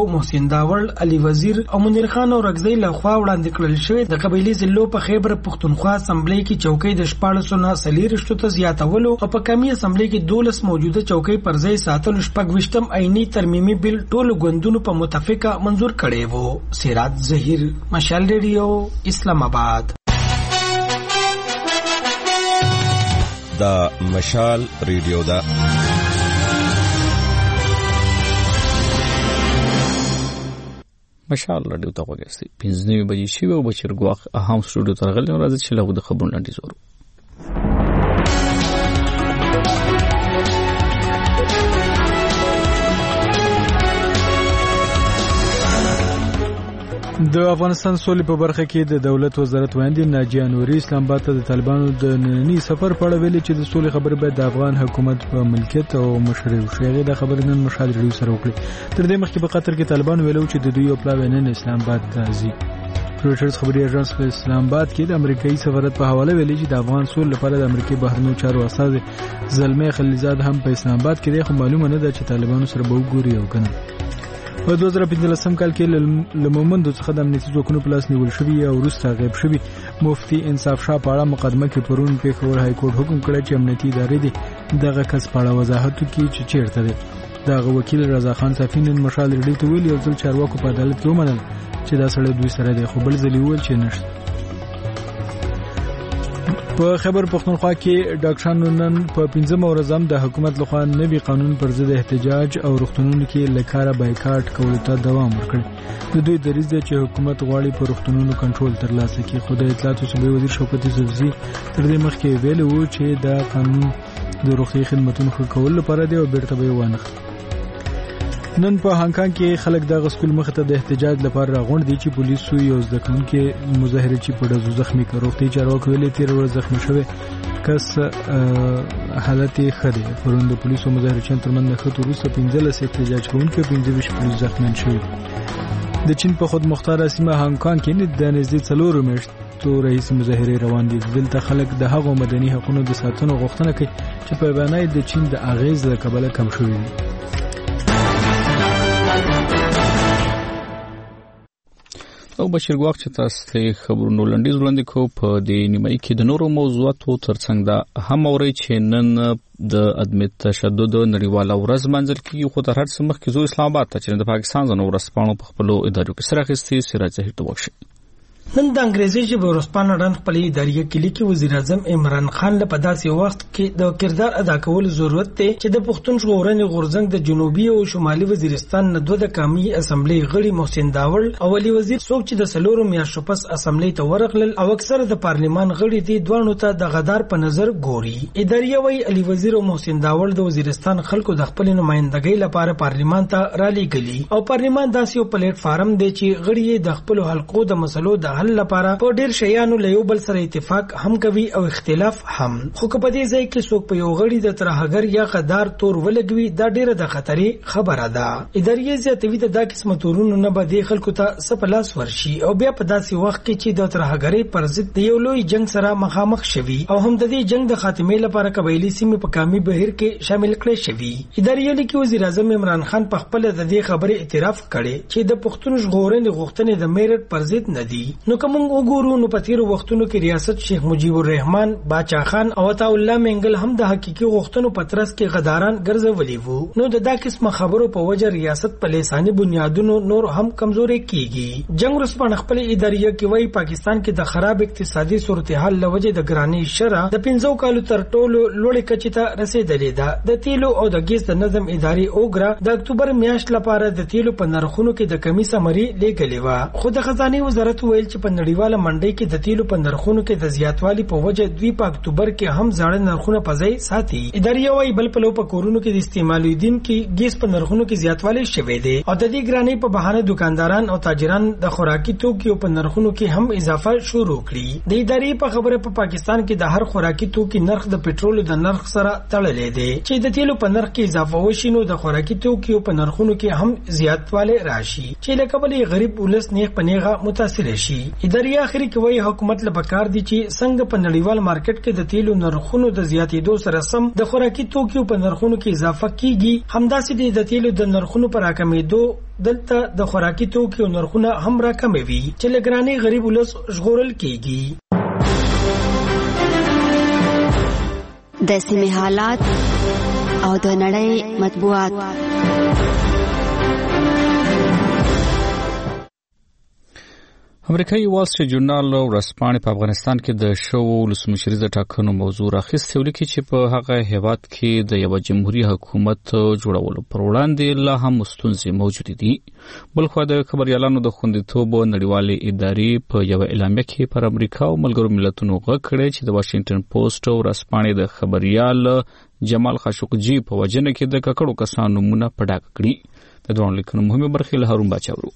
محسن داوړ، علي وزیر او منیر خان او رغزی له خوا وړاندې کړل شوی د قبایلی ضلعو په خیبر پښتونخوا اسمبلی کې چوکۍ د شپاړسو نه څلېرویشتو ته زیاتولو او په قومي اسمبلی کې دولس موجوده چوکۍ پر ځای ساتلو شپږ ویشتم عیني ترمیمي بل ټولو ګوندونو په متفقه منظور کړی وو. سراج ظهیر، مشال ریډیو، اسلام آباد. دا مشال ریډیو دا مشال ریډیو ته وګورئ. پنځه نیمې بجې شوې او بشیر ګواخ اهم سټوډیو ته راغلی او راځي چې له د خبرونو لاندې زورو. د افغانستان سولې په برخه کې د دولت وزارت وایي ناجیه نوري اسلام آباد ته د طالبانو د ننني سفر په اړه ویلي چې د سولې خبرې باید د افغان حکومت په ملکیت او مشرۍ وشي. هغه د خبرې نن مشال ریډیو سره وکړي. تر دې مخکې په قطر کې طالبان ویلو چې د دوی یو پلاوی نن اسلام آباد ته ځي. رويټرز خبري اژانس په اسلام آباد کې د امریکایي سفارت په حواله ویلي چې د افغان سولې لپاره د امریکای بهرنیو چارو استاد زلمه خلیلزاد هم په اسلام آباد کې دی، خو معلومه نه ده چې طالبانو سره به وګوري او کنه. په دوه زره پنځلسم کال کې له مومندو څخه د امنیتي ځواکونو په لاس نیول شوی او وروسته غیب شوی مفتي انصاف شاه په اړه مقدمه کې پرون پیښور های کورټ حکم کړی چې امنیتي ادارې دې دغه کس په اړه وضاحت وکړي چې چیرته دی. دغه وکیل رضا خان صافی نن مشال ریډیو ته ویل یو ځل چارواکو په عدالت کې ومنل چې دا سړی دوی سره دی، خو بل ځل ویل چې نشته. په خیبر پښتونخوا کې ډاکټرانو نن په پنځمه ورځ هم د حکومت لخوا نوي قانون پر ضد احتجاج او روغتونونو کې لکاره بایکاټ کولو ته دوام ورکړ. د دوی دریځ دی چې حکومت غواړي په روغتونونو کنټرول ترلاسه کړي، خو د اطلاعات او صوبې وزیر شوکت یوسفزي تر دې مخکې ویلي وو چې دا قانون د روغتي خدماتو ښه کولو لپاره دی او بیرته به یې وانخلي. نن په هانګ کې خلک د غسکول مخ ته د احتجاج لپاره راغونډ دي چې پولیسو یو ځکه کوونکي مظاهره چې په ډزو زخمی کړو ته چارواکو ویلي تیر ورځ زخمی شوی کس حالت ښه دی. پرون د پولیسو مظاهره چن ترمن نه خطر وروسته پنځلس احتجاج کوونکي پنځه ویشت پولیس زخمیان شوي. د چین په خود مختاره سیمه هانګ کې د نږدې څلورو میاشتو رئیس مظاهره روان دي. دلته خلک د هغو مدني حقوقو د ساتنې غوښتنه کوي چې په بیانای د چین د اغیز له کبله کم شوی دي. او بشیر ګواخ چې تاسو ته خبرونو لنډیز وړاندې کو په دې نیمه کې د نورو موضوعاتو ترڅنګ دا هم اوري چې نن د عدم تشدد نړیواله ورځ منځل کیږي، خو تر هر څه مخکې زو اسلام آباد ته چې د پاکستان ځنو ورسپانو په خپل ادارو کې سره اخیستي. سراج ظهیر ته وښي. نن د انګریزي ژبې ورسپانه رن خپل اداري کلی کې وزیر اعظم عمران خان له پداسي وخت کې د کردار ادا کول ضرورت دی چې د پښتون ژغورنې غورځنګ د جنوبي او شمالي وزیرستان نه دوه د قومي اسمبلی غړي محسن داوړ او علي وزیر څوک چې د سلورو میاشتو پس اسمبلی ته ورغلل او اکثر د پارلیمان غړي دي دوانو ته د غدار په نظر ګوري. اداري وی علي وزیر او محسن داوړ د وزیرستان خلکو د خپل نمائندګۍ لپاره پارلیمان ته را لېږلي او پارلیمان داسې یو پلیټ فارم دی چې غړي د خپل حلقو د مسلو د حل لپاره په ډیر شیانو له یو بل سره اتفاق هم کوي او اختلاف هم، خو که په دې ځای کې څوک په یو غړي د ترهګر یا غدار تور ولګوي دا ډیره د خطرې خبره ده. اداري زیاتوي د دا قسم تورونو نه به د خلکو ته سپلاس ورشي او بیا په داسې وخت کې چې د ترهګرۍ پر ضد د یو لوی جنگ سره مخامخ شوي او هم د دې جنگ د خاتمې لپاره قبایلی سیمې په کامي بهیر کې شامل کړي شوي. اداري لیکي وزیر اعظم عمران خان په خپل د دې خبرې اعتراف کړي چې د پښتون ژغورنې غوښتنې د میرټ پر ضد نه دي. نو کوم وګورو نو په تیرو وختونو کې ریاست شیخ مجیب الرحمن، باچا خان او عطا الله منګل هم د حقيقي غوښتنو په ترڅ کې غداران ګرځولي وو. نو د دا قسمه خبرو په وجه ریاست په لساني بنیادونو نور هم کمزوري کیږي. جنگ رسپن خپل اداریه کې وای پاکستان کې د خراب اقتصادي صورتحال لوجه د ګرانی شره د پنځو کالو تر ټولو لوړې کچې ته رسیدلې ده. د تیلو او د ګیس د نظم اداري اوګرا د اکتوبر میاشت لپاره د تیلو په نرخونو کې د کمی سمري لګلې و، خو د خزانه وزارت ویل چې په نړیواله منډي کې د تیلو په نرخونو کې د زیاتوالي په وجه دوی په اکتوبر کې هم ځاړه نرخونه په ځای ساتي. اداري وای بل په لو په کورونو کې د استعمالوي کې ګیس په نرخونو کې زیاتوالی شوه دی او د دې ګرانی په بهانه دکانداران او تاجران د خوراکي توکو په نرخونو کې هم اضافه شروع کړي. د اداري په خبره په پاکستان کې د هر خوراکي توکو نرخ د پټرول د نرخ سره تړلې دی چې د تیلو په نرخ کې اضافه وشي نو د خوراکي توکو په نرخونو کې هم زیاتوالی راشي چې لکه بلې غریب ولس نیغ په نیغه متاثر شي. اداري اخري کوي حکومت له پکار دي چې څنګه په نړیوال مارکیټ کې د تیلو نرخونو د زیاتېدو سره سم د خوراکي توکو په نرخونو کې اضافه کیږي. همداسې د تیلو د نرخونو پر راکمېدو دلته د خوراکي توکو نرخونه هم راکموي چې لګراني غریب ولس ژغورل کیږي. د سیمې حالات او د نړۍ مطبوعات. امریکایي وال سټریټ جورنال ورځپاڼې په افغانستان کې د شوو ولسمشریزه ټاکنو موضوع راخیستې ولیکي چې په هغه هیواد کې د یو جمهوریت حکومت جوړولو پر وړاندې لا هم ستونزې موجود دي. بلخو د خبريالانو د خوندیتوب نړیوالې ادارې په یو اعلامیه کې پر امریکا او ملګرو ملتونو غږ کړی چې د واشنگټن پوسټ ورځپاڼې د خبريال جمال خاشقجي په وجنه کې د ککړو کسانو نمونه په ډاګه کړي. د دوه لیکنو مهمه برخه له هارون باچاورو.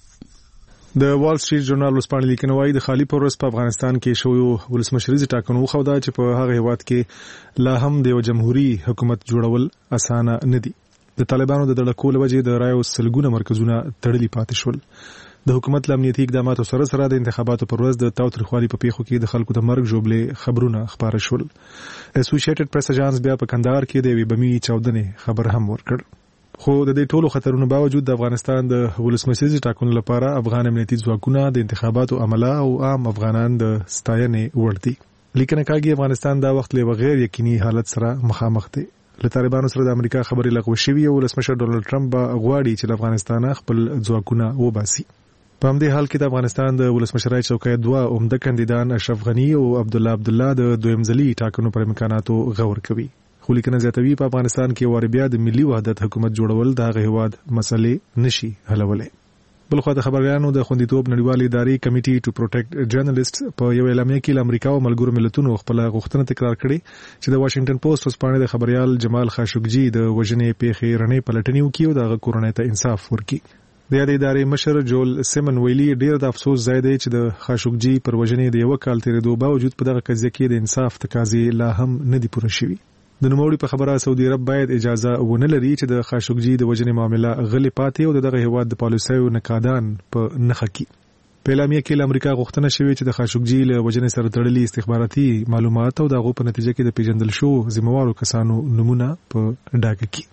د وال سټریټ جورنال ورځپاڼې لیکنه وايي د خالی پروس په افغانستان کې شوی ولسمشریزه ټاکنو خو دا چې په هغه هیواد کې لا هم د یو جمهوریت حکومت جوړول اسانه نه دي. د طالبانو د دړکول وجې د رایو سلګونه مرکزونه تړلي پاتې شول. د حکومت امنیتي اقداماتو سره سره د انتخاباتو پر ورځ د تاوتریخوالي په پیښو کې د خلکو د مرګ جوړلې خبرونه خبره شول. اسوسییټډ پریس اژانس بیا په کندهار کې د وی بمی چودنې خبر هم ورکړ. خو د دې ټولو خطرونو باوجود د افغانستان د ولسمشریزه ټاکنو لپاره افغان امنیتي ځواکونه د انتخاباتو عمله او عام افغانان د ستاینې وړ دي. لیکنه کاږي افغانستان دا وخت له غیر یقیني حالت سره مخامخ دی. له طالبانو سره د امریکا خبرې لغوه شوې او ولسمشر ډونالد ټرمپ غواړي چې د افغانستان خپل ځواکونه وباسي. په همدې حال کې د افغانستان د ولسمشرۍ چوکۍ دوه عمده کاندیدان اشرف غنی او عبد الله عبد الله د دویم ځلي ټاکنو پر امکاناتو غور کوي. خو لیکنه زیاتوي په افغانستان کې واربیا د ملي وحدت حکومت جوړول د هغه هواد مسلې نشي حلولای. بلخو د خبريالانو د خوندیتوب نړیوالې ادارې کمیټي ټو پروټیکټ جرنالیست په یو اعلامیه کې د امریکا او ملګرو ملتونو خپل غوښتنه تکرار کړې چې د واشنگټن پوسټ ورځپاڼې د خبريال جمال خاشقجي د وژنې پیښې رڼې پلټنې وکړي او د کورونې ته انصاف ورکړي. د یادې ادارې مشر جول سیمن ویلي ډیر د افسوس ځای دی چې د خاشقجي پر وژنې د یو کال تیریدو باوجود په دغه قضیه کې د انصاف تقاضې لا هم نه دي پوره شوي. د نوموړي په خبره سعودي عرب باید اجازه ونه لري چې د خاشقجي د وژنې معاملې غلې پاتې او دغه هیواد د پالیسیو نقادان په نخښه کې. په اعلامیه کې امریکا غوښتنه شوې چې د خاشقجي له وژنې سره تړلي استخباراتي معلومات او دغه په نتیجه کې د پیژندل شو ذمہوارو کسانو نمونه په ډاګه کې.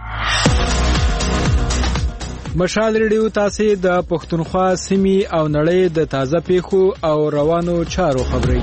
مشال ریډیو تاسو د پښتونخوا سیمې او نړۍ د تازه پیښو او روانو چارو خبري.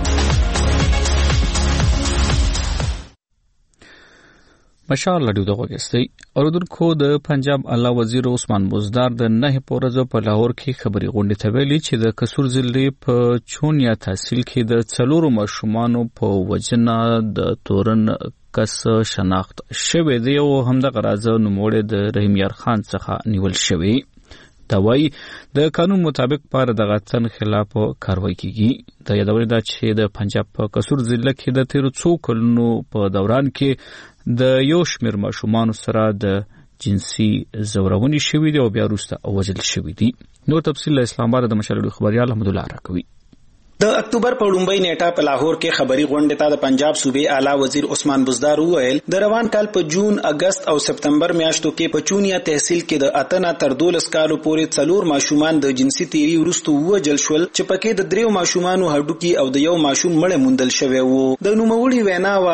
مشال لډیو دغه کېستي اوردونکو د پنجاب اعلی وزیر عثمان بزدار د نه پورزو په لاهور کې خبري غونډه ته ویلي چې د کسور ضلع په چونیا تحصیل کې د څلورو ماشومانو په وجنه د تورن کس شناخت شوه دی او همدغه راز نوموړی د رحیم یار خان څخه نیول شوی. دا وایي د قانون مطابق پر دغه تن خلاف کاروایی کیږي. د یادونه ده چې د پنجاب په کسور ضلع کې د تیر څو کلونو په دوران کې د یو شمېر ماشومانو سره د جنسي زورونې شوې دي او بیا وروسته وژل شوي دي. نور تفصیل له اسلام آباد د مشال خبريال احمد الله راکوي. د اکتوبر په لومړۍ نیټه په لاهور کې خبري غونډه ته د پنجاب صوبې اعلی وزیر عثمان بزدار وویل د روان کال په جون، اگست او سپتمبر میاشتو کې په چونیا تحصیل کې د اتنه تر دولس کالو پورې څلور ماشومان د جنسي تیری وروسته وژل شول چې پکې د دریو ماشومانو هډوکی او د یو ماشوم مړ موندل شوی وو. د نوموړي وینا وا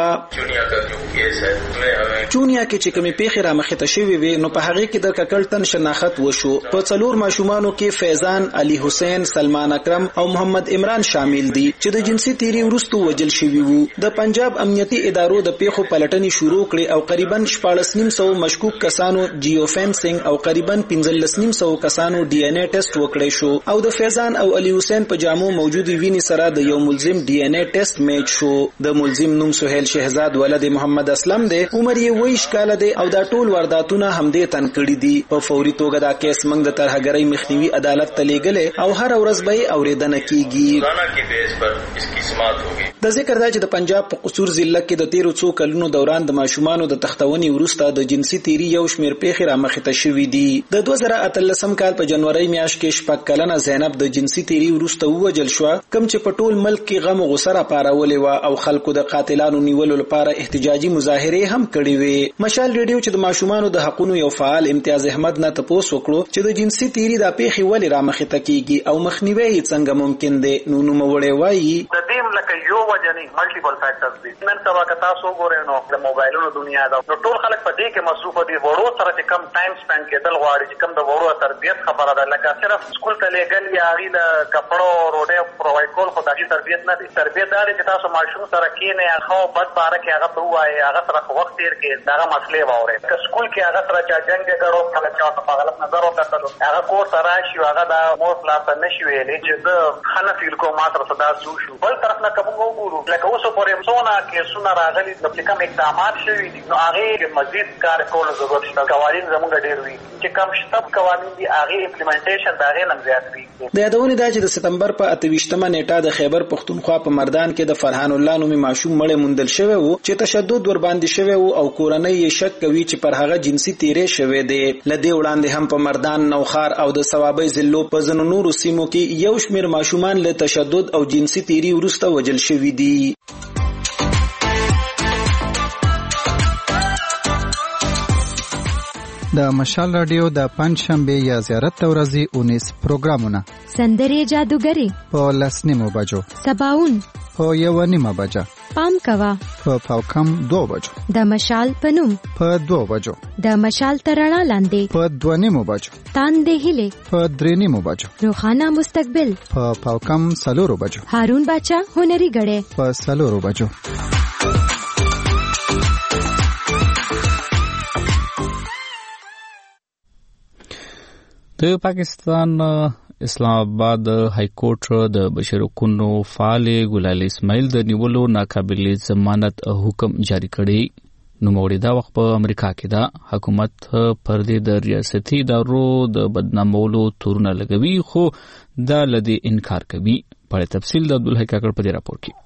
چونیا کې چې کومې پیښې رامخې ته شوې وي نو په هغه کې د ککړ تن شناخت وشو. په څلور ماشومانو کې فیضان، علي حسین، سلمان اکرم او محمد عمران شامل دي چې د جنسي تیری وروسته وژل شوي وو. د پنجاب امنیتي ادارو د پیښو پلټنې شروع کړې او قریبا شپاړس نیم سو مشکوک کسانو جیو فینسینګ او قریبا پنځلس نیم سو کسانو ډي ان اے ټیسټ وکړی شو او د فیضان او علي حسین په جامو موجودي وینې سره د یو ملزم ډي ان اے ټیسټ میچ شو. د ملزم نوم سہیل شهزاد ولد محمد اسلم دی، عمر یې ویش کاله دی او دا ټول وارداتونه همدې تن کړي دي. په فوري توګه دا کیس موږ د ترهګرۍ مخنیوي عدالت ته لیږلی او هر ورځ به یې اورېدنه کیږي. की बेस पर इसकी समाप्त होगी। د ذکر دا چې د پنجاب په قصور ضلع کې د تیرو څو کلونو دوران د ماشومانو د تختونې وروسته د جنسي تیری یو شمېر پیښې رامخې ته شوي دي. د دوه زره اتلسم کال په جنوري میاشت کې شپږ کلنه زینب د جنسي تیری وروسته ووژل شوه، کوم چې په ټول ملک کې غم او غوسه راپارولې وه او خلکو د قاتلانو نیولو لپاره احتجاجي مظاهرې هم کړې وې. مشال ریډیو چې د ماشومانو د حقونو یو فعال امتیاز احمد نه تپوس وکړو چې د جنسي تیری د پیښې ولې رامخې ته کیږي او مخنیوی یې څنګه ممکن دی. نو نوموړی وایي د دې لکه یو وجه نه ملټیپل فیکټرز دي. نن سبا که تاسو وګورئ نو د موبایلونو دنیا ده، نو ټول خلک په دې کې مصروف دي. وړو سره چې کم ټایم سپند کېدل غواړي، چې کم د وړو تربیت خبره ده، لکه صرف سکول ته لېږل یا هغې د کپړو روډۍ پرووایډ کول خو د هغې تربیت نه دی. تربیت دا دی چې تاسو ماشوم سره کښېنئ، ښه او بد باره کې هغه ته ووایئ، هغه سره وخت تېر کړئ، د هغه مسلې واورئ. که سکول کې هغه سره چا جنګ جګړه وکړله، چا ورته په غلط نظر وکتلو، هغه کور ته راشي او هغه د مور پلار ته نه شي ویلی چې زه ښه نه فیل کوم، ما سره څه داسې وشو. بل طرف نه که موږ وګورو لکه اوسه پورې څونه کیسونه راغلي چې کوم اقدامات شوي دي، نو هغې مزید کار کولو ضرورت شته. قوانین زموږ ډېر وي، چې کم شته قوانین دي هغې امپلیمنټیشن د هغې نه زیات وي. د یادونې دا چې د سپتمبر په اته ویشتمه نیټه د خیبر پښتونخوا په مردان کې د فرحان الله نومي ماشوم مړی موندل شوی و چې تشدد ورباندې شوی و او کورنۍ یې شک کوي چې پر هغه جنسي تیری شوی دی. له دې وړاندې هم په مردان، نوخار او د صوابۍ ضلعو په ځینو نورو سیمو کې یو شمېر ماشومان له تشدد او جنسي تیری وروسته وژل شوي دي. د مشال رادیو د پنځ شنبه یا زیارت ورځې اونیس پروګرامونه: سندرې جادوګری په لس نیمو بجو، سباون په یو نیمه بجه، پام کوا په پاوکم دو بجو، د مشال پنوم په دو بجو، د مشال ترڼا لاندې په دو نیمو بجو، تاندې هلې په درې نیمو بجو، روخانه مستقبل په پاوکم سلورو بجو، هارون باچا هنري غړې په سلورو بجو. د پاکستان اسلام آباد های کورټ د بشر حقوقو فعال ګلال اسماعیل د نیولو ناقابل ضمانت حکم جاری کړی. نوموړي دا وخت په امریکا کې دا حکومت پر دې د ریاستي ادارو د بدنامولو تورونه لګوي، خو دا لدی انکار کوي. په تفصیل د عبدالحی کاکړ په دې راپور کې.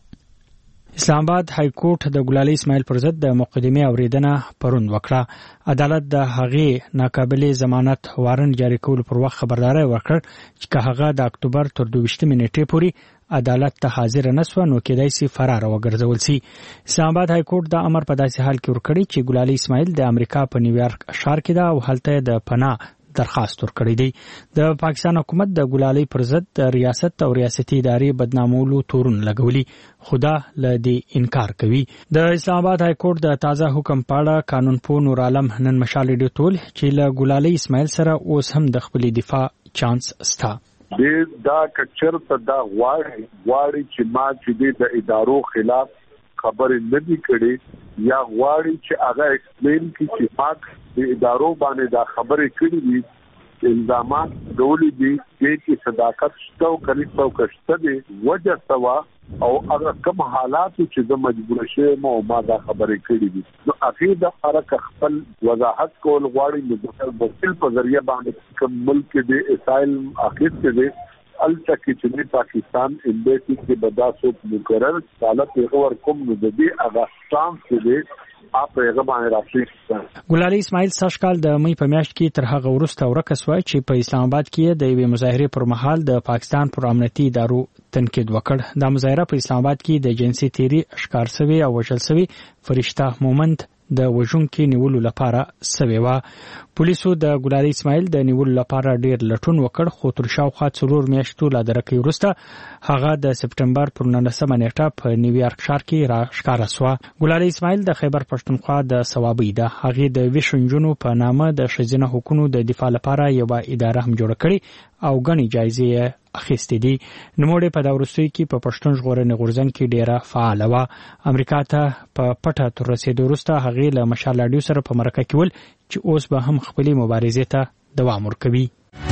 اسلام آباد های کورټ د ګلال اسماعیل پر ضد د مقدمې اوریدنه پرون وکړه. عدالت د هغې ناقابل ضمانت وارنټ جاری کولو پر وخت خبرداری ورکړ چې که هغه د اکتوبر تر دویشتمې نیټې پورې عدالت ته حاضر نه سوه نو کېدای سي فرار وګرځول سي. اسلام آباد های کورټ د امر په داسې حال کې ورکړی چې ګلال اسماعیل د امریکا په نیویارک ښار کې ده او هلته د پناه درخواست ورکړی دی. د پاکستان حکومت د ګلالۍ پر ضد د ریاست او ریاستي ادارې بدنامولو تورونه لګولي، خدا له دې انکار کوي. د اسلام آباد های کورټ د تازه حکم په اړه قانون پوه نور عالم نن مشال ریډیو ته ویل چې له ګلالۍ اسماعیل سره اوس هم د خپلې دفاع چانس ستا. دې دا کچر ته دا غواړي غواړي چې ما چې د ادارو خلاف خبرې نه دي کړې یا غواړي چې هغه ایکسپلین کړي چې پاک د ادارو باندې دا خبرې کړې دي، الزامات ډولې دي چې صداقت شته او کلیت او کشته دي وجه سوا او هغه کوم حالات چې د مجبور شوم او ما دا خبرې کړې دي. نو اخیر د فرق خپل وضاحت کول غواړي د وکیل په ذریعہ باندې کوم ملک د اسایل اخر کې دي التکی چې پاکستان امبیسی کې بداسو مقرر حالت یې کوم نو د دې هغه شانس کې اپ یې باندې راځي. ګلالۍ اسماعیل ساشکال د مې په میاشت کې تر هغه وروسته ورکه سوه چې په اسلام آباد کې د یوې مظاهرې پر مهال د پاکستان پر امنیتي ادارو تنقید وکړ. دا مظاهره په اسلام آباد کې د جنسي تیری ښکار سوي او وژل سوي فرشته مومند د وژونکي نیولو لپاره سوي وه. پولیسو د ګلالۍ اسماعیل د نیولو لپاره ډیر لټون وکړ، خو تر شاوخوا څلور میاشتو لا درکې وروسته هغه د سپټمبر پر نولسمه نیټه په نیویارک ښار کې را ښکاره سوه. ګلالۍ اسماعیل د خیبر پښتونخوا د صوابۍ ده. هغې د ویښو نجونو په نامه د ښځینه حقونو د دفاع لپاره یوه اداره هم جوړه کړې او ګڼې جایزې یې اخیستې دي. نوموړې په دا وروستیو کې په پښتون ژغورنې غورځنګ کې ډیره فعاله وه. امریکا ته په پټه تر رسېدو وروسته هغې له مشال راډیو سره په مرکه کې ویل چې اوس به هم خپلې مبارزې ته دوام ورکوي.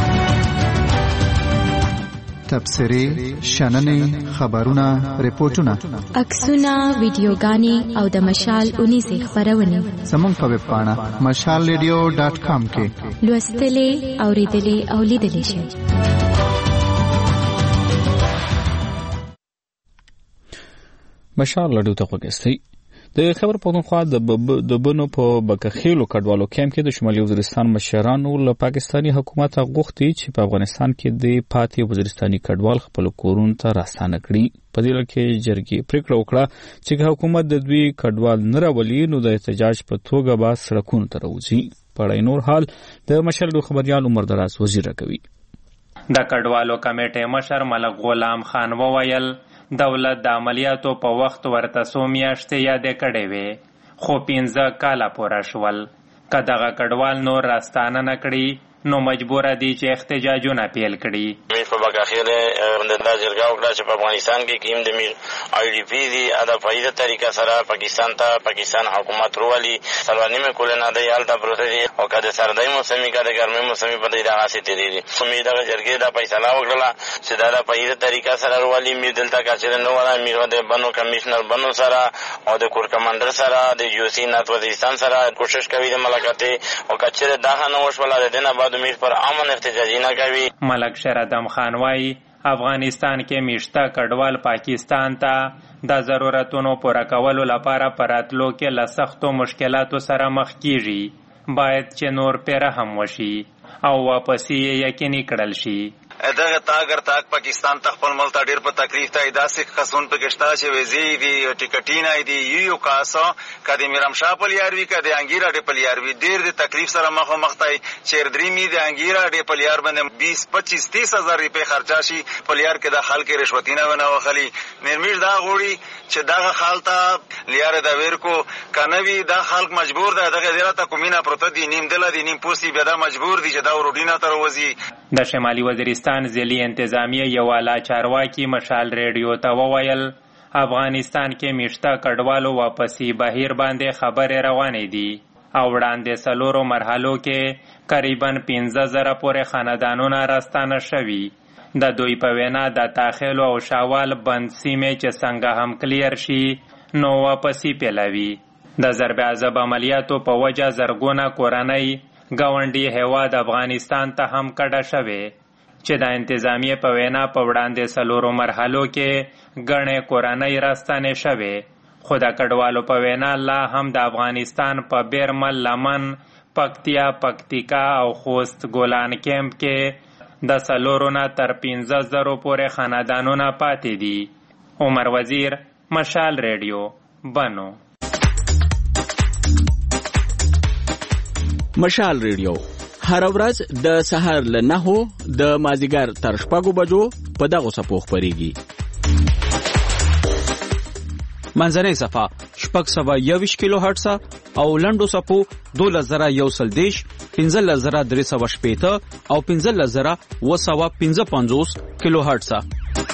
تبصرې، شننې، خبرونه، ریپورتونه، عکسونه، ویډیوګانې او د مشال اونیزې خپرونې زموږ په ویب پاڼه مشال ریډیو ډاټ کام کې لوستلې، اوریدلې او لیدلې شئ. مشال لډو ته وګستي د خبر پښتونخوا د بنو په بکخیلو کډوالو کیمپ کې د شمالي وزیرستان مشرانو له پاکستاني حکومت غوښتي چې په افغانستان کې د پاتې وزیرستاني کډوال خپل کورونو ته راستانه کړي. په دې لړ کې جرګې پریکړه وکړه چې حکومت د دوی کډوال نه راولي نو د احتجاج په توګه به سړکونو ته راوځي. په اړه نور حال د مشر خبريال عمر دراز وزیر کوي. د کډوالو کمیټې مشر ملک غلام خان وویل دولت د عملیاتو په وخت ورته څو میاشتې یادې کړې وې خو پنځه کاله پوره شول. که دغه کډوال نور راستانه نه کړي نو مجبور دي چې احتجاجونه پیل کړي. میر په بکاخیله د جرګه وکړه چې په افغانستان کې کیم د میر آی ډی پی دي ادا فایده طریقه سره پاکستان ته پاکستان حکومت روالي سلوانی مې کول نه دی الته پروسه دي او کله سردای موسمي کده ګرمي موسمي په دې راغاسي تیری دي. امید ده جرګه دا فیصله وکړه چې دا د فایده طریقه سره روالي مې دلته کاچره نو ولا میر د بنو کمشنر بنو سره او د کور کمانډر سره د یو سی نات وزیرستان سره کوشش کوي د ملاقات او کچره دا نه وشوله د دینه میر پر امن احتجاجی نه کوي. ملک شردم خان وايي افغانستان کې میشته کډوال پاکستان ته د ضرورتونو پوره کولو لپاره پراتلو کې له سختو مشکلاتو سره مخ کیږي. باید چې نور پیره هم وشي او واپسی یقیني کړل شي. دغه تاګر تاک پاکستان ته خپل ملک ته ډیر په تکلیف ته داسې قصون په کېشتا چې ویزې دي ټیکټینا دي یو کاسو کدي میرم شاه پلیاروي کدي انګیرا ډی پلیاروي ډیر د تکلیف سره مخ مخ تای چیر درې می د انګیرا ډی پلیار باندې بیس پچیس تیس هزار روپے خرچا شي پلیار کې د خلک رشوتینه ونه وخلی میرمیش دا غوړي چې دغه خالته لیار د ورکو کنوي دا خلک مجبور ده دغه دیره کومینه پروت دي نیم دل دي نیم پوسی به دا مجبور دي چې دا روډینا تر وځي. د شمالي وزیرستان ضلعي انتظامیه یو اعلی چارواکي مشال ریډیو ته وویل افغانستان کې میشته کډوالو واپسی بهیر باندې خبرې روانې دي او وړاندې څلورو مرحلو کې قریبا پنځه زره پورې خاندانونه راستانه شوي. د دوی په وینا د تاخیل او شاوال بند سیمې چې څنګه هم کلیر شي نو واپسی پیلوي. د ضرب عذاب عملیاتو په وجه زرګونه کورنۍ ګاونډي هیواد افغانستان ته هم کډه شوي چې د انتظامیه په وینا په وړاندې څلورو مرحلو کې ګڼې کورنۍ راستانې شوي. خو د کډوالو په وینا لا هم د افغانستان په بیرمل لمن پکتیا پکتیکا او خوست ګولان کیمپ کې د څلورو نه تر پنځه زرو پورې خاندانونه پاتې دي. عمر وزیر مشال ریډیو بنو. مشال ریډیو هر ورځ د سهار له نهو د مازیګر تر شپږو بجو په دغه صفو خبريږي. منځنۍ صفه شپږ سوه یوویشت کیلو هرټز او لنډو صفو دولس زره یو سل دیش پنځلس زره درې سوه شپېته او پنځلس زره اوه سوه پنځه پنځوس کیلو هرټز.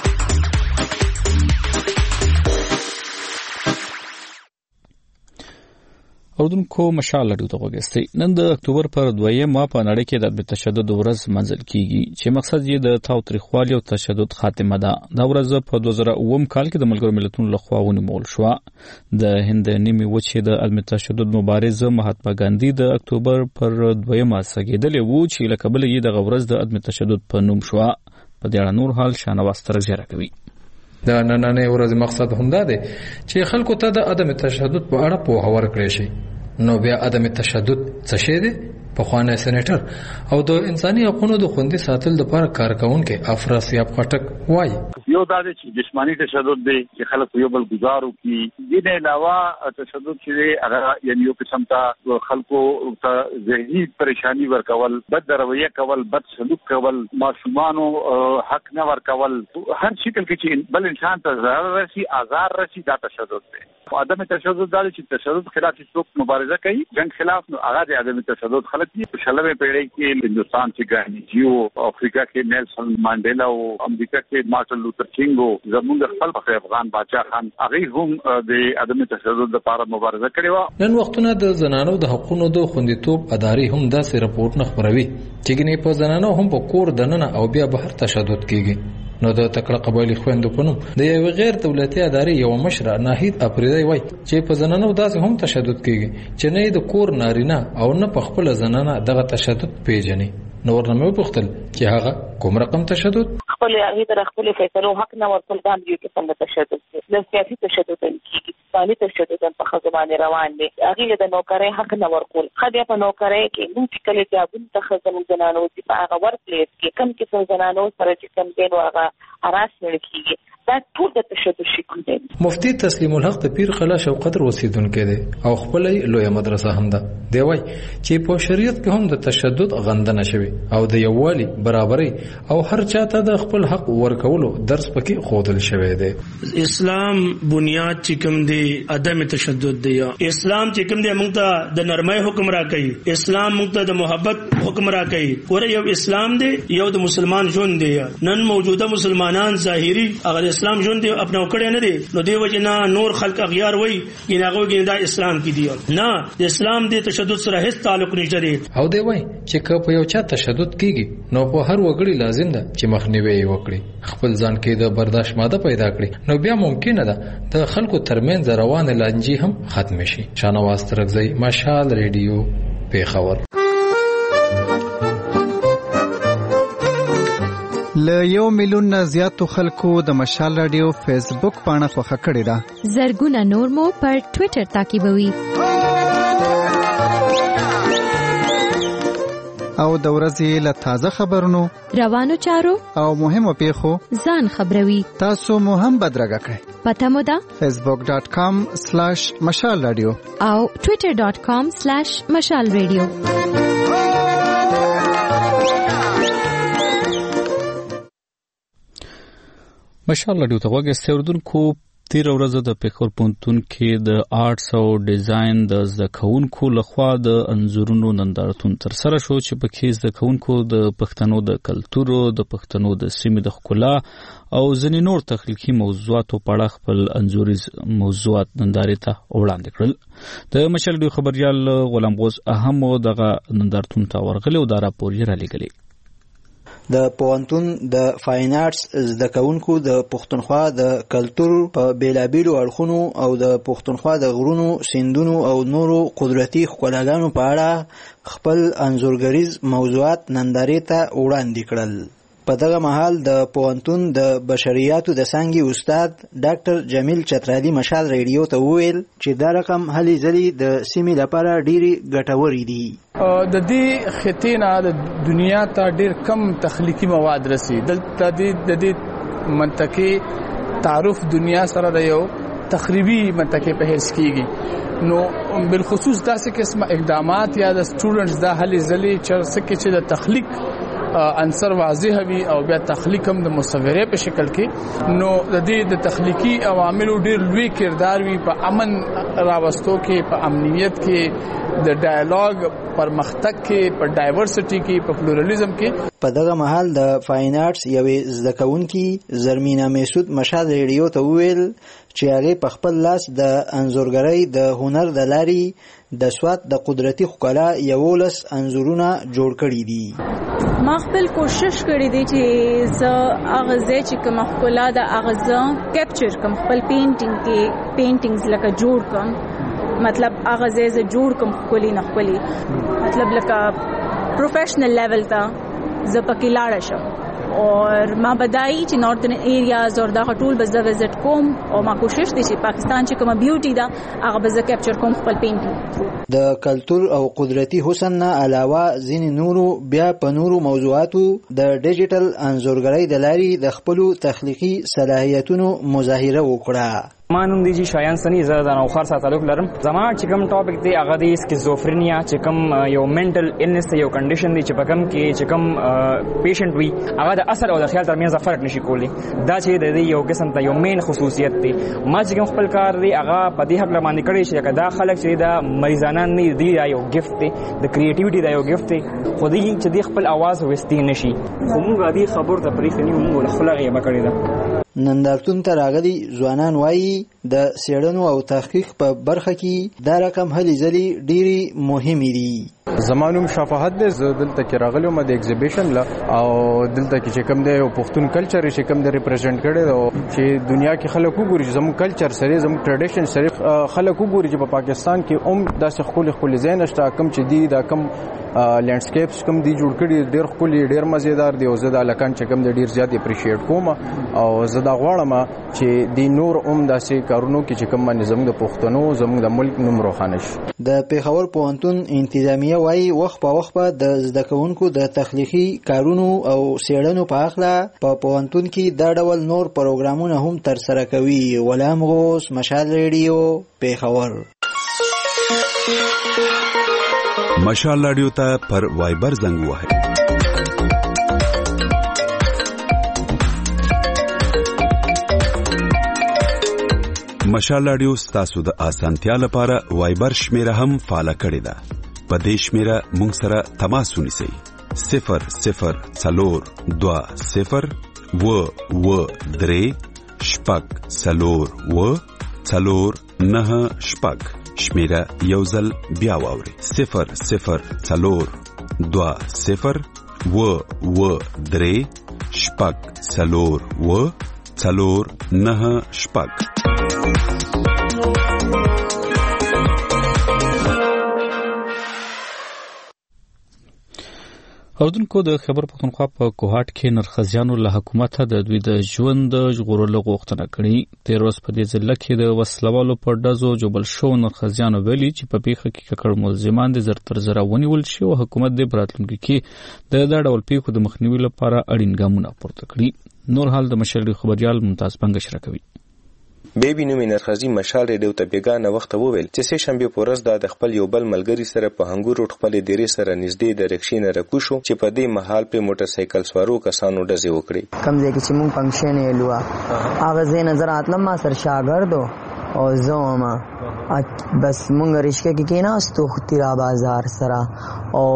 اردوونکو مشال لډو ته وګستي. نن د اکتوبر پر دویمه په نړۍ کې د عدم تشدد ورځ منځل کیږي چې مقصد یې د تاوتریخوالي او تشدد خاتمه ده. دا ورځ په دوه زره اووه کال کې د ملګرو ملتونو لخوا ونیول شو. د هند نیمې وچې د عدم تشدد مبارز مهاتما ګاندی د اکتوبر پر دویمه سګیدلې وو چې له کبل یې د ورځ د عدم تشدد په نوم شو. په دې اړه نور حال شانواز تر زیاته کوي. د نننې ورځ مقصد هم دا دی چې خلکو ته د عدم تشدد په اړه پوهه ورکړي شي. نو بیا عدم تشدد څه شی دی؟ پخوانی سېنیټر او د انساني حقوقو د خوندي ساتل لپاره کارکونکو افراسیاب خټک وایي یو دا چې جسمانی تشدد دی چې خلک یو بل گزارو کی دې نه علاوه تشدد چې هغه یعنی یو قسم ته خلکو ته ذهني پریشانی ورکول بد رویه کول بد سلوک کول معصومانو حق نه ورکول هر شکل کې چې بل انسان ته ضرر رسي آزار رسي دا تشدد دی. عدم تشدد دا چې تشدد خلاف څوک مبارزه کوي جنگ خلاف نو هغه د عدم تشدد خلک دي. په شلمه پیړۍ کې هندستان کې ګاندھی او افریقا کې نیلسن مانډیلا او امریکا کې مارټن لوتر کینګ او زموږ خپل افغان بادشاہ خان هغه هم د عدم تشدد لپاره مبارزه کړې و. نن وختونه د زنانو د حقوقو د خوندیتوب ادارې هم داسې راپورټ نه خبروي چې ګنې په زنانو هم په کور دننه او بیا بهر تشدد کیږي. نو د تکړه قبایلی خويندو په نوم د یو غیر دولتي ادارې یو مشر ناهید اپریدی وای چې په زنانو داسې هم تشدد کیږي چې نه د کور نارینه او نه په خپل زنانه دغه تشدد پیژني. نو ورنمه وپختل چې هغه کوم رقم تشدد خپل هغه تر خپل فیصلو حق نه ورکول دا یو کې څنګه تشدد دی د سیاسي تشدد کیږي ځاني تشدد په خزمانه روان دي هغه د نوکرۍ حق نه ورکول خدای په نوکرۍ کې موږ کله چې ابون تخزم زنانو چې په هغه ورک پلیس کې کم کې زنانو سره چې کم دین هغه اراس کیږي دا ټول د تشدد شکل دی. مفتی تسلیم الحق د پیر قلعه شو قدر اوسیدونکو دی او خپل لوی مدرسه هم ده دی وای چې په شریعت کې هم د تشدد غندنه شوی او د یووالي برابرۍ او هر چاته د خپل حق ورکولو درس پکې خودل شوی دی. اسلام بنیاد چې کوم دی عدم تشدد دی. اسلام چې کوم دی موږ ته د نرمۍ حکم راکوي. اسلام موږ ته د محبت حکم راکوي. ور یو اسلام دی یو د مسلمان ژوند دی. نن موجوده مسلمانان ظاهري هغه اسلام ژوند دی خپل کړي نه دي نو دی وجه نه نور خلق اغیار وای یناغو کې دا اسلام کې دی نه د اسلام د تشدد سره هیڅ تعلق نشته دی. او دی وای چې که په یو چا تشدد کیږي نو په هر وګړي لازم ده چې مخنیوي وکړي خپل ځان کې د برداشت ماده پیدا کړي نو بیا ممکن ده د خلکو ترمنځ روان لانجې هم ختم شي. شانواز ترغزی مشال ریډیو پیښور. ل یو میلیون نه زیاتو خلکو د مشال رادیو فیسبوک پاڼه خوښه کړې ده. زرګونه نور مو پر ټوئیټر تعقیبوي. او د ورځې له تازه خبرونو روانو چارو او مهمو پیښو ځان خبروي. تاسو مو هم بدرګه کړئ. پته مو ده facebook dot com slash مشال رادیو او twitter dot com slash مشال رادیو. مشال رادیو ته وګورئ اوردونکو تیر ورځ د پیښور پونتون کې د آرټس او ډیزاین د زده کوونکو لخوا د انځورونو نندارتون تر سره شو چې پکې زده کوونکو د پښتنو د کلتور د پښتنو د سیمې د ښکلا او ځینې نور تخلیقي موضوعاتو په اړه خپل انځوریز موضوعات نندارې ته وړاندې کړل. د مشال رادیو خبريال غلام غوث اهم دغه نندارتون ته ورغلی او دا راپور یې را لېږلی. د پوهنتون د فاین آرټس زده کوونکو د پښتونخوا د کلتور په بیلابیلو اړخونو او د پښتونخوا د غرونو سیندونو او نورو قدرتي ښکلاګانو په اړه خپل انځورګریز موضوعات نندارې ته وړاندې کړل. په دغه مهال د پوهنتون د بشریاتو د څانګې استاد ډاکټر جمیل چترالي مشال ریډیو ته وویل چې دا رقم هلې ځلې د سیمې لپاره ډېرې ګټورې دي. د دې خطې نه د دنیا ته ډېر کم تخلیقي مواد رسي. دلته د دې منطقې تعارف دنیا سره د یو تخریبي منطقې په حیث کېږي نو بالخصوص داسې قسمه اقدامات یا د سټوډنټس دا هلې ځلې چې د تخلیق عنصر واضح وي او بیا تخلیق هم د مصورې په شکل کې نو د دې د تخلیقي عواملو ډېر لوی کردار وي په امن راوستو کې په امنیت کې د ډایالوګ پرمختګ کې په ډایورسټي کې په پلورالېزم کې. په دغه مهال د فاین آرټس یوې زده کوونکي زرمینا میسود مشال ریډیو ته وویل چې هغه په خپل لاس د انځورګرۍ د هنر د لارې د سوات د قدرتي ښکلا یولس انځورونه جوړ کړي دي. ما خپل کوشش کړی دی چې زه هغه ځای چې کوم ښکلا د هغه ځای کیپچر کوم خپل پینټینګ کې پینټینګز لکه جوړ کوم مطلب هغه ځای زه جوړ کوم ښکلي نه ښکلي مطلب لکه پروفیشنل لیول ته زه پکې لاړه شم اور ما بدایي چې نارتن ایریاز اور دا ټول به زه وزټ کوم او ما کوشش دي چې پاکستان چې کومه بیوټي ده هغه به زه کیپچر کوم خپل پینټینګ. د کلتور او قدرتي حسن نه علاوه ځینې نورو بیا په نورو موضوعاتو د ډیجیټل انځورګرۍ د لارې د خپلو تخلیقي صلاحیتونو مظاهره وکړه. ما نوم دی چې شایان سنی زه د نوخار سره تعلق لرم. زما چې کوم ټاپک دی هغه دی سکیزوفرینیا چې کوم یو منټل النس یو کنډیشن دی چې په کوم کې چې کوم پیشنټ وي هغه د اثر او د خیال ترمنځ فرق نشي کولی. دا چې د دې یو قسم ته یو مین خصوصیت دی. ما چې کوم خپل کار دی هغه په دې حق باندې کړی چې دا خلک چې دا مریضانه نه دی یو گیفت دی د کریټیویټي دا یو گیفت دی خو دې چې د خپل आवाज وستي نشي خو موږ دې خبر ته پریښنی موږ خلک یې مکړی دا نندارتون ته راغلي ځوانان وایي د څېړنو او تحقیق په برخه کې دا رقم هلې ځلې ډېرې مهمې دي. زمانوم شفاعت دی، زه دلته کې راغلی وم د ایگزیبیشن له او دلته کې چې کوم دی یو پښتون کلچر چې کوم دی ریپرزینټ کړی دی چې دنیا کې خلک وګوري چې زموږ کلچر سره زموږ ټریډیشن سره خلک وګوري چې په پاکستان کې هم داسې ښکلي ښکلي ځای نشته، کوم چې دی دا کوم لینډسکیپس کوم دی جوړ کړي ډېر ښکلي ډېر مزیدار دی او زه دا هلکان چې کوم دی ډېر زیات اپریشیټ کوم او زه دا غواړم چې دی نور هم داسې کارونو کې چې کوم باندې زموږ د پښتنو زموږ د ملک نوم روښانه شي. د پېښور پوهنتون انتظامیه وایي وخت په وخت به د زده کوونکو د تخلیقي کارونو او څېړنو په هکله په پوهنتون کې دا ډول نور پروګرامونه هم ترسره کوي. غلام غوث، مشال ریډیو، پېښور. مشال رادیو ته پر وایبر زنګ وهئ. مشال رادیو ستاسو د اسانتیا لپاره وایبر شمیره هم فعال کړی ده. په دې شمیره مونږ سره تماس ونیسئ. صفر صفر څلور دوه صفر و و درې شپږ څلور و څلور نه شپږ. شمیره یو ځل بیا واورئ. صفر صفر څلور دوه صفر و و درې شپږ څلور و څلور نه شپږ. اوردونکو د خبر پښتونخوا په کوهاټ کې نرخزیانو له حکومت د دوی د ژوند ژغورلو غوښتنه کړې. تیر ورځ په دې ضلع کې د وسلوالو په ډزو جوړل شو نرخزیانو ویلي چې په پیښه کې ککړ ملزمان د زر تر زره ونیول شي او حکومت د براتلونکو کې د دا ډول پیښو د مخنیوي لپاره اړین ګامونه پورته کړي. نور حال د مشال خبريال ممتاز پنګ شرکوي. بیبي نومي نرخزي مشال ریډیو ته بیګانه وخت وویل چې سه شنبه په ورځ د خپل یو بل ملګری سره په هنګور روډ خپل ډیرې سره نږدې د رکشین رکوشو چې په دې محل په موټر سایکل سوارو کسانو ډزې وکړي. کم ځای کې چې مونږ فنکشن یې لوا هغه ځای نظر اتلم ما سر شاګردو او زوما بس مونږ رشکه کې کېناستو تیرا بازار سره او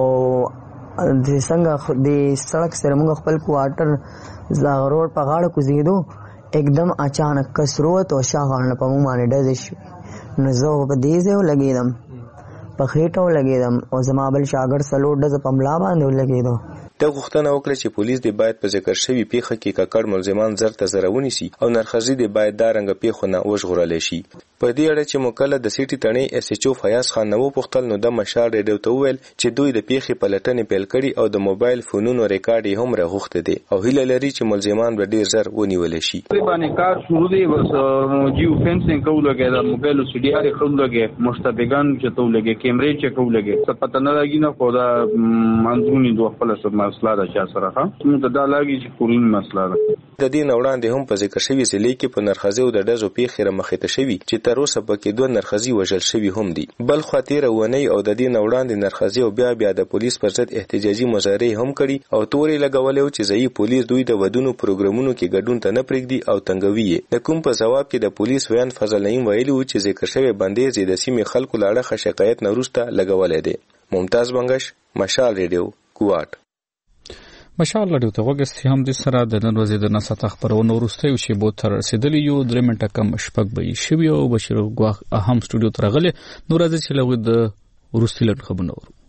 د څنګه د سړک سره مونږ خپل کوارټر زاغ روډ په غاړه کوزیدو एकदम अचानक कसरोत और शाहगान पे मुंह माने डजिश नजो पे दीजे लगेदम पखेटो लगेदम और जमाबल शागर सलोड ज पमला बांधो लगेदो. د غوښتنه وکړه چې پولیس د باید په ذکر شوی پیښه کې ککړ ملزمان زر ته زرونی سي او نرخزي د باید دا رنګ پیښه نه وژغورل شي. په دې اړه چې مکلف د سیټي تڼي اس ایچ او فیاض خان نو پختل نو د مشال ریډیو ته ویل چې دوی د پیښې پلټنې پیل کړي او د موبایل فونونو ریکارډ یې هم راغوښته دي او هیله لري چې ملزمان به ډیر زر ونیول شي. باندې کار شروع دی بس جیو فینسینګ کولګي د موبایل او سی ډي ار کولګي مشتبهګان چې تولګي کیمرې چې کولګي څه پته نه لګی نه خو دا منځونی دوه خپل سره مسله ده چې سره ها ته دا لاګي چې کورین مسله ده. د دې نوړاندې هم په ذکر شوی ضلع کې په نرخزي او د ډزو پیښه مخې ته شوی چې تر اوسه پکې دوه نرخزي وژل شوی هم دي. بل خاطر ونی او د دې نوړاندې نرخزي او بیا بیا د پولیس پر ضد احتجاجي مظاهره هم کړي او تورې لګولې چې ځای پولیس دوی د ودونو پروګرامونو کې ګډون ته نه پرېږدي او تنګوي. د کوم په جواب کې د پولیس ویان فضل نعیم ویلي و چې ذکر شوی بندیز د سیمې خلکو لاړه شکایت نورسته لګولې دي. ممتاز بنگش، مشال ریډیو، کوهاټ. مشال رادیو ته وګورئ هم د سره د نن ورځې د نسات خبرونه ورسته شی بو تر رسیدلی یو درې منټه کم شپږ به شی او بشیر غواخ اهم سټوډیو ته راغله نو راځي چې لغوی د ورستي لټ خبرونه ورو.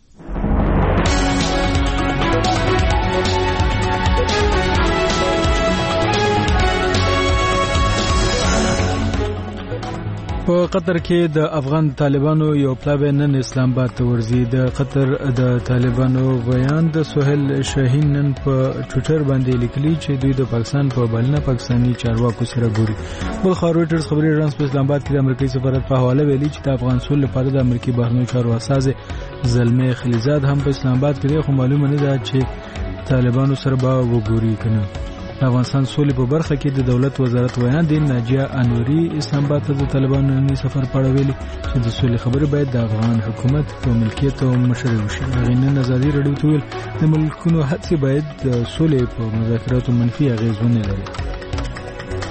په قطر کې د افغان طالبانو یو پلاوی نن اسلام آباد ته ورځي. د قطر د طالبانو بیان د سہیل شاهین نن په ټویټر باندې لیکلي چې دوی د پاکستان په بلنه پاکستاني چارواکو سره ګوري. بل خو رويټرز خبري ایجنسی په اسلام آباد کې د امریکایي سفارت په حواله ویلي چې د افغان سول لپاره د امریکایي بهرنیو چارو اساس زلمه خلیزاد هم په اسلام آباد کې خو معلومه نه ده چې طالبانو سره به وګوري کنه. د افغانستان سولې په برخه کې د دولت وزارت ویان دي ناجیه انوري اسلام آباد ته د طالبانو نن سفر پړویلی چې د سولې خبره باید د افغان حکومت په ملکیت او مشرۍ وشي. غینن نظری رډیو ټول د ملکونو هڅې باید د سولې په مذاکراتو منفي اغیز ونه لري.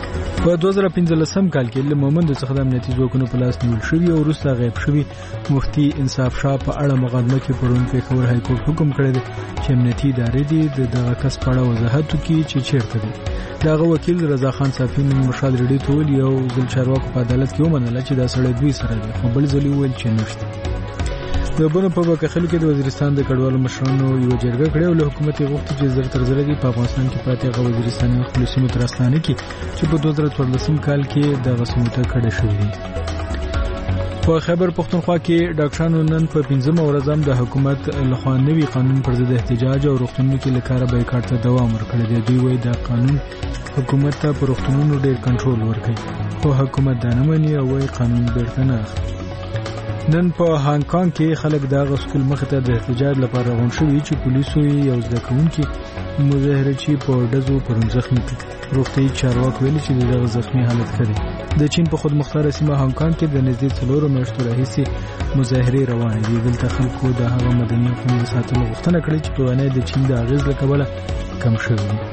په دوه زره پنځلسم کال کې له مومند څخه د امنیتي ځواکونو په لاس نیول شوی او وروسته غیب شوی مفتي انصاف شاه په اړه مقدمه کې پرون پېښور های کورټ حکم کړی دی چې امنیتي ادارې دې دغه کس په اړه وضاحت وکړي چې چیرته دی. دغه وکیل رضا خان صافي نن مرشد ریډي ته ویل یو ځل چارواکو په عدالت کې ومنله چې دا سړی دوی سره دی، خو بل ځل ویل چې نشته. د بنو په بکخلو کې د وزیرستان د کډوالو مشرانو یو جرګه کړې او له حکومت یې غوښتي چې زر تر زره په افغانستان کې پاتې غو وزیرستان خپل سیمو تر استانه کې چې په دوه زره څوارلسم کال کې د غسمو ته کډه شوې دي. په خیبر پختونخوا کې ډاکټرانو نن په پنځمه ورځ هم د حکومت لخوا نوي قانون پر ضد احتجاج او روغتونونو کې لکاره بایکاټ ته دوام ورکړی دی. دوی وایي دا قانون حکومت ته پر روغتونونو ډېر کنټرول ورکوي، خو حکومت دا نه مني او وایي قانون بیرته نه اخلي. نن په هانګ کانګ کې خلک د غسکول مخ ته د احتجاج لپاره غون شوي چې پولیسو یو زده کوونکي مظاهره چې په ډزو پرون زخمی کړ. روغتیايي چارواکو ویلي چې دغه زخمی حالت ښه دی. د چین په خود مختاره سیمه هانګ کانګ کې د نږدې څلورو میاشتو راهیسې مظاهرې روانې دي. دلته خلکو د هغه مدني حقوقو ساتلو غوښتنه کړې چې په وینا د چین د اغېز له کبله کم شوي دي.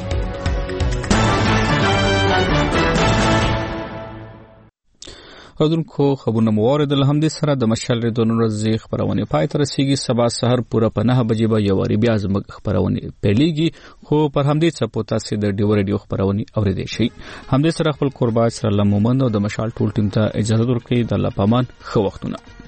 اودونکو خبرونه موارد له همدې سره د مشال ریډیو ورځې خبرونه پای ته رسیږي. سبا سحر پوره په نه بجې به یو واری بیا زموږ خبرونه پیلېږي، خو پر همدې څپو تاسو د ډیو ریډیو خبرونه اوریدئ شئ. همدې سره خپل قربان سره لمومند او د مشال ټول ټیم ته اجازه ورکړئ. د الله پامان خو وختونه.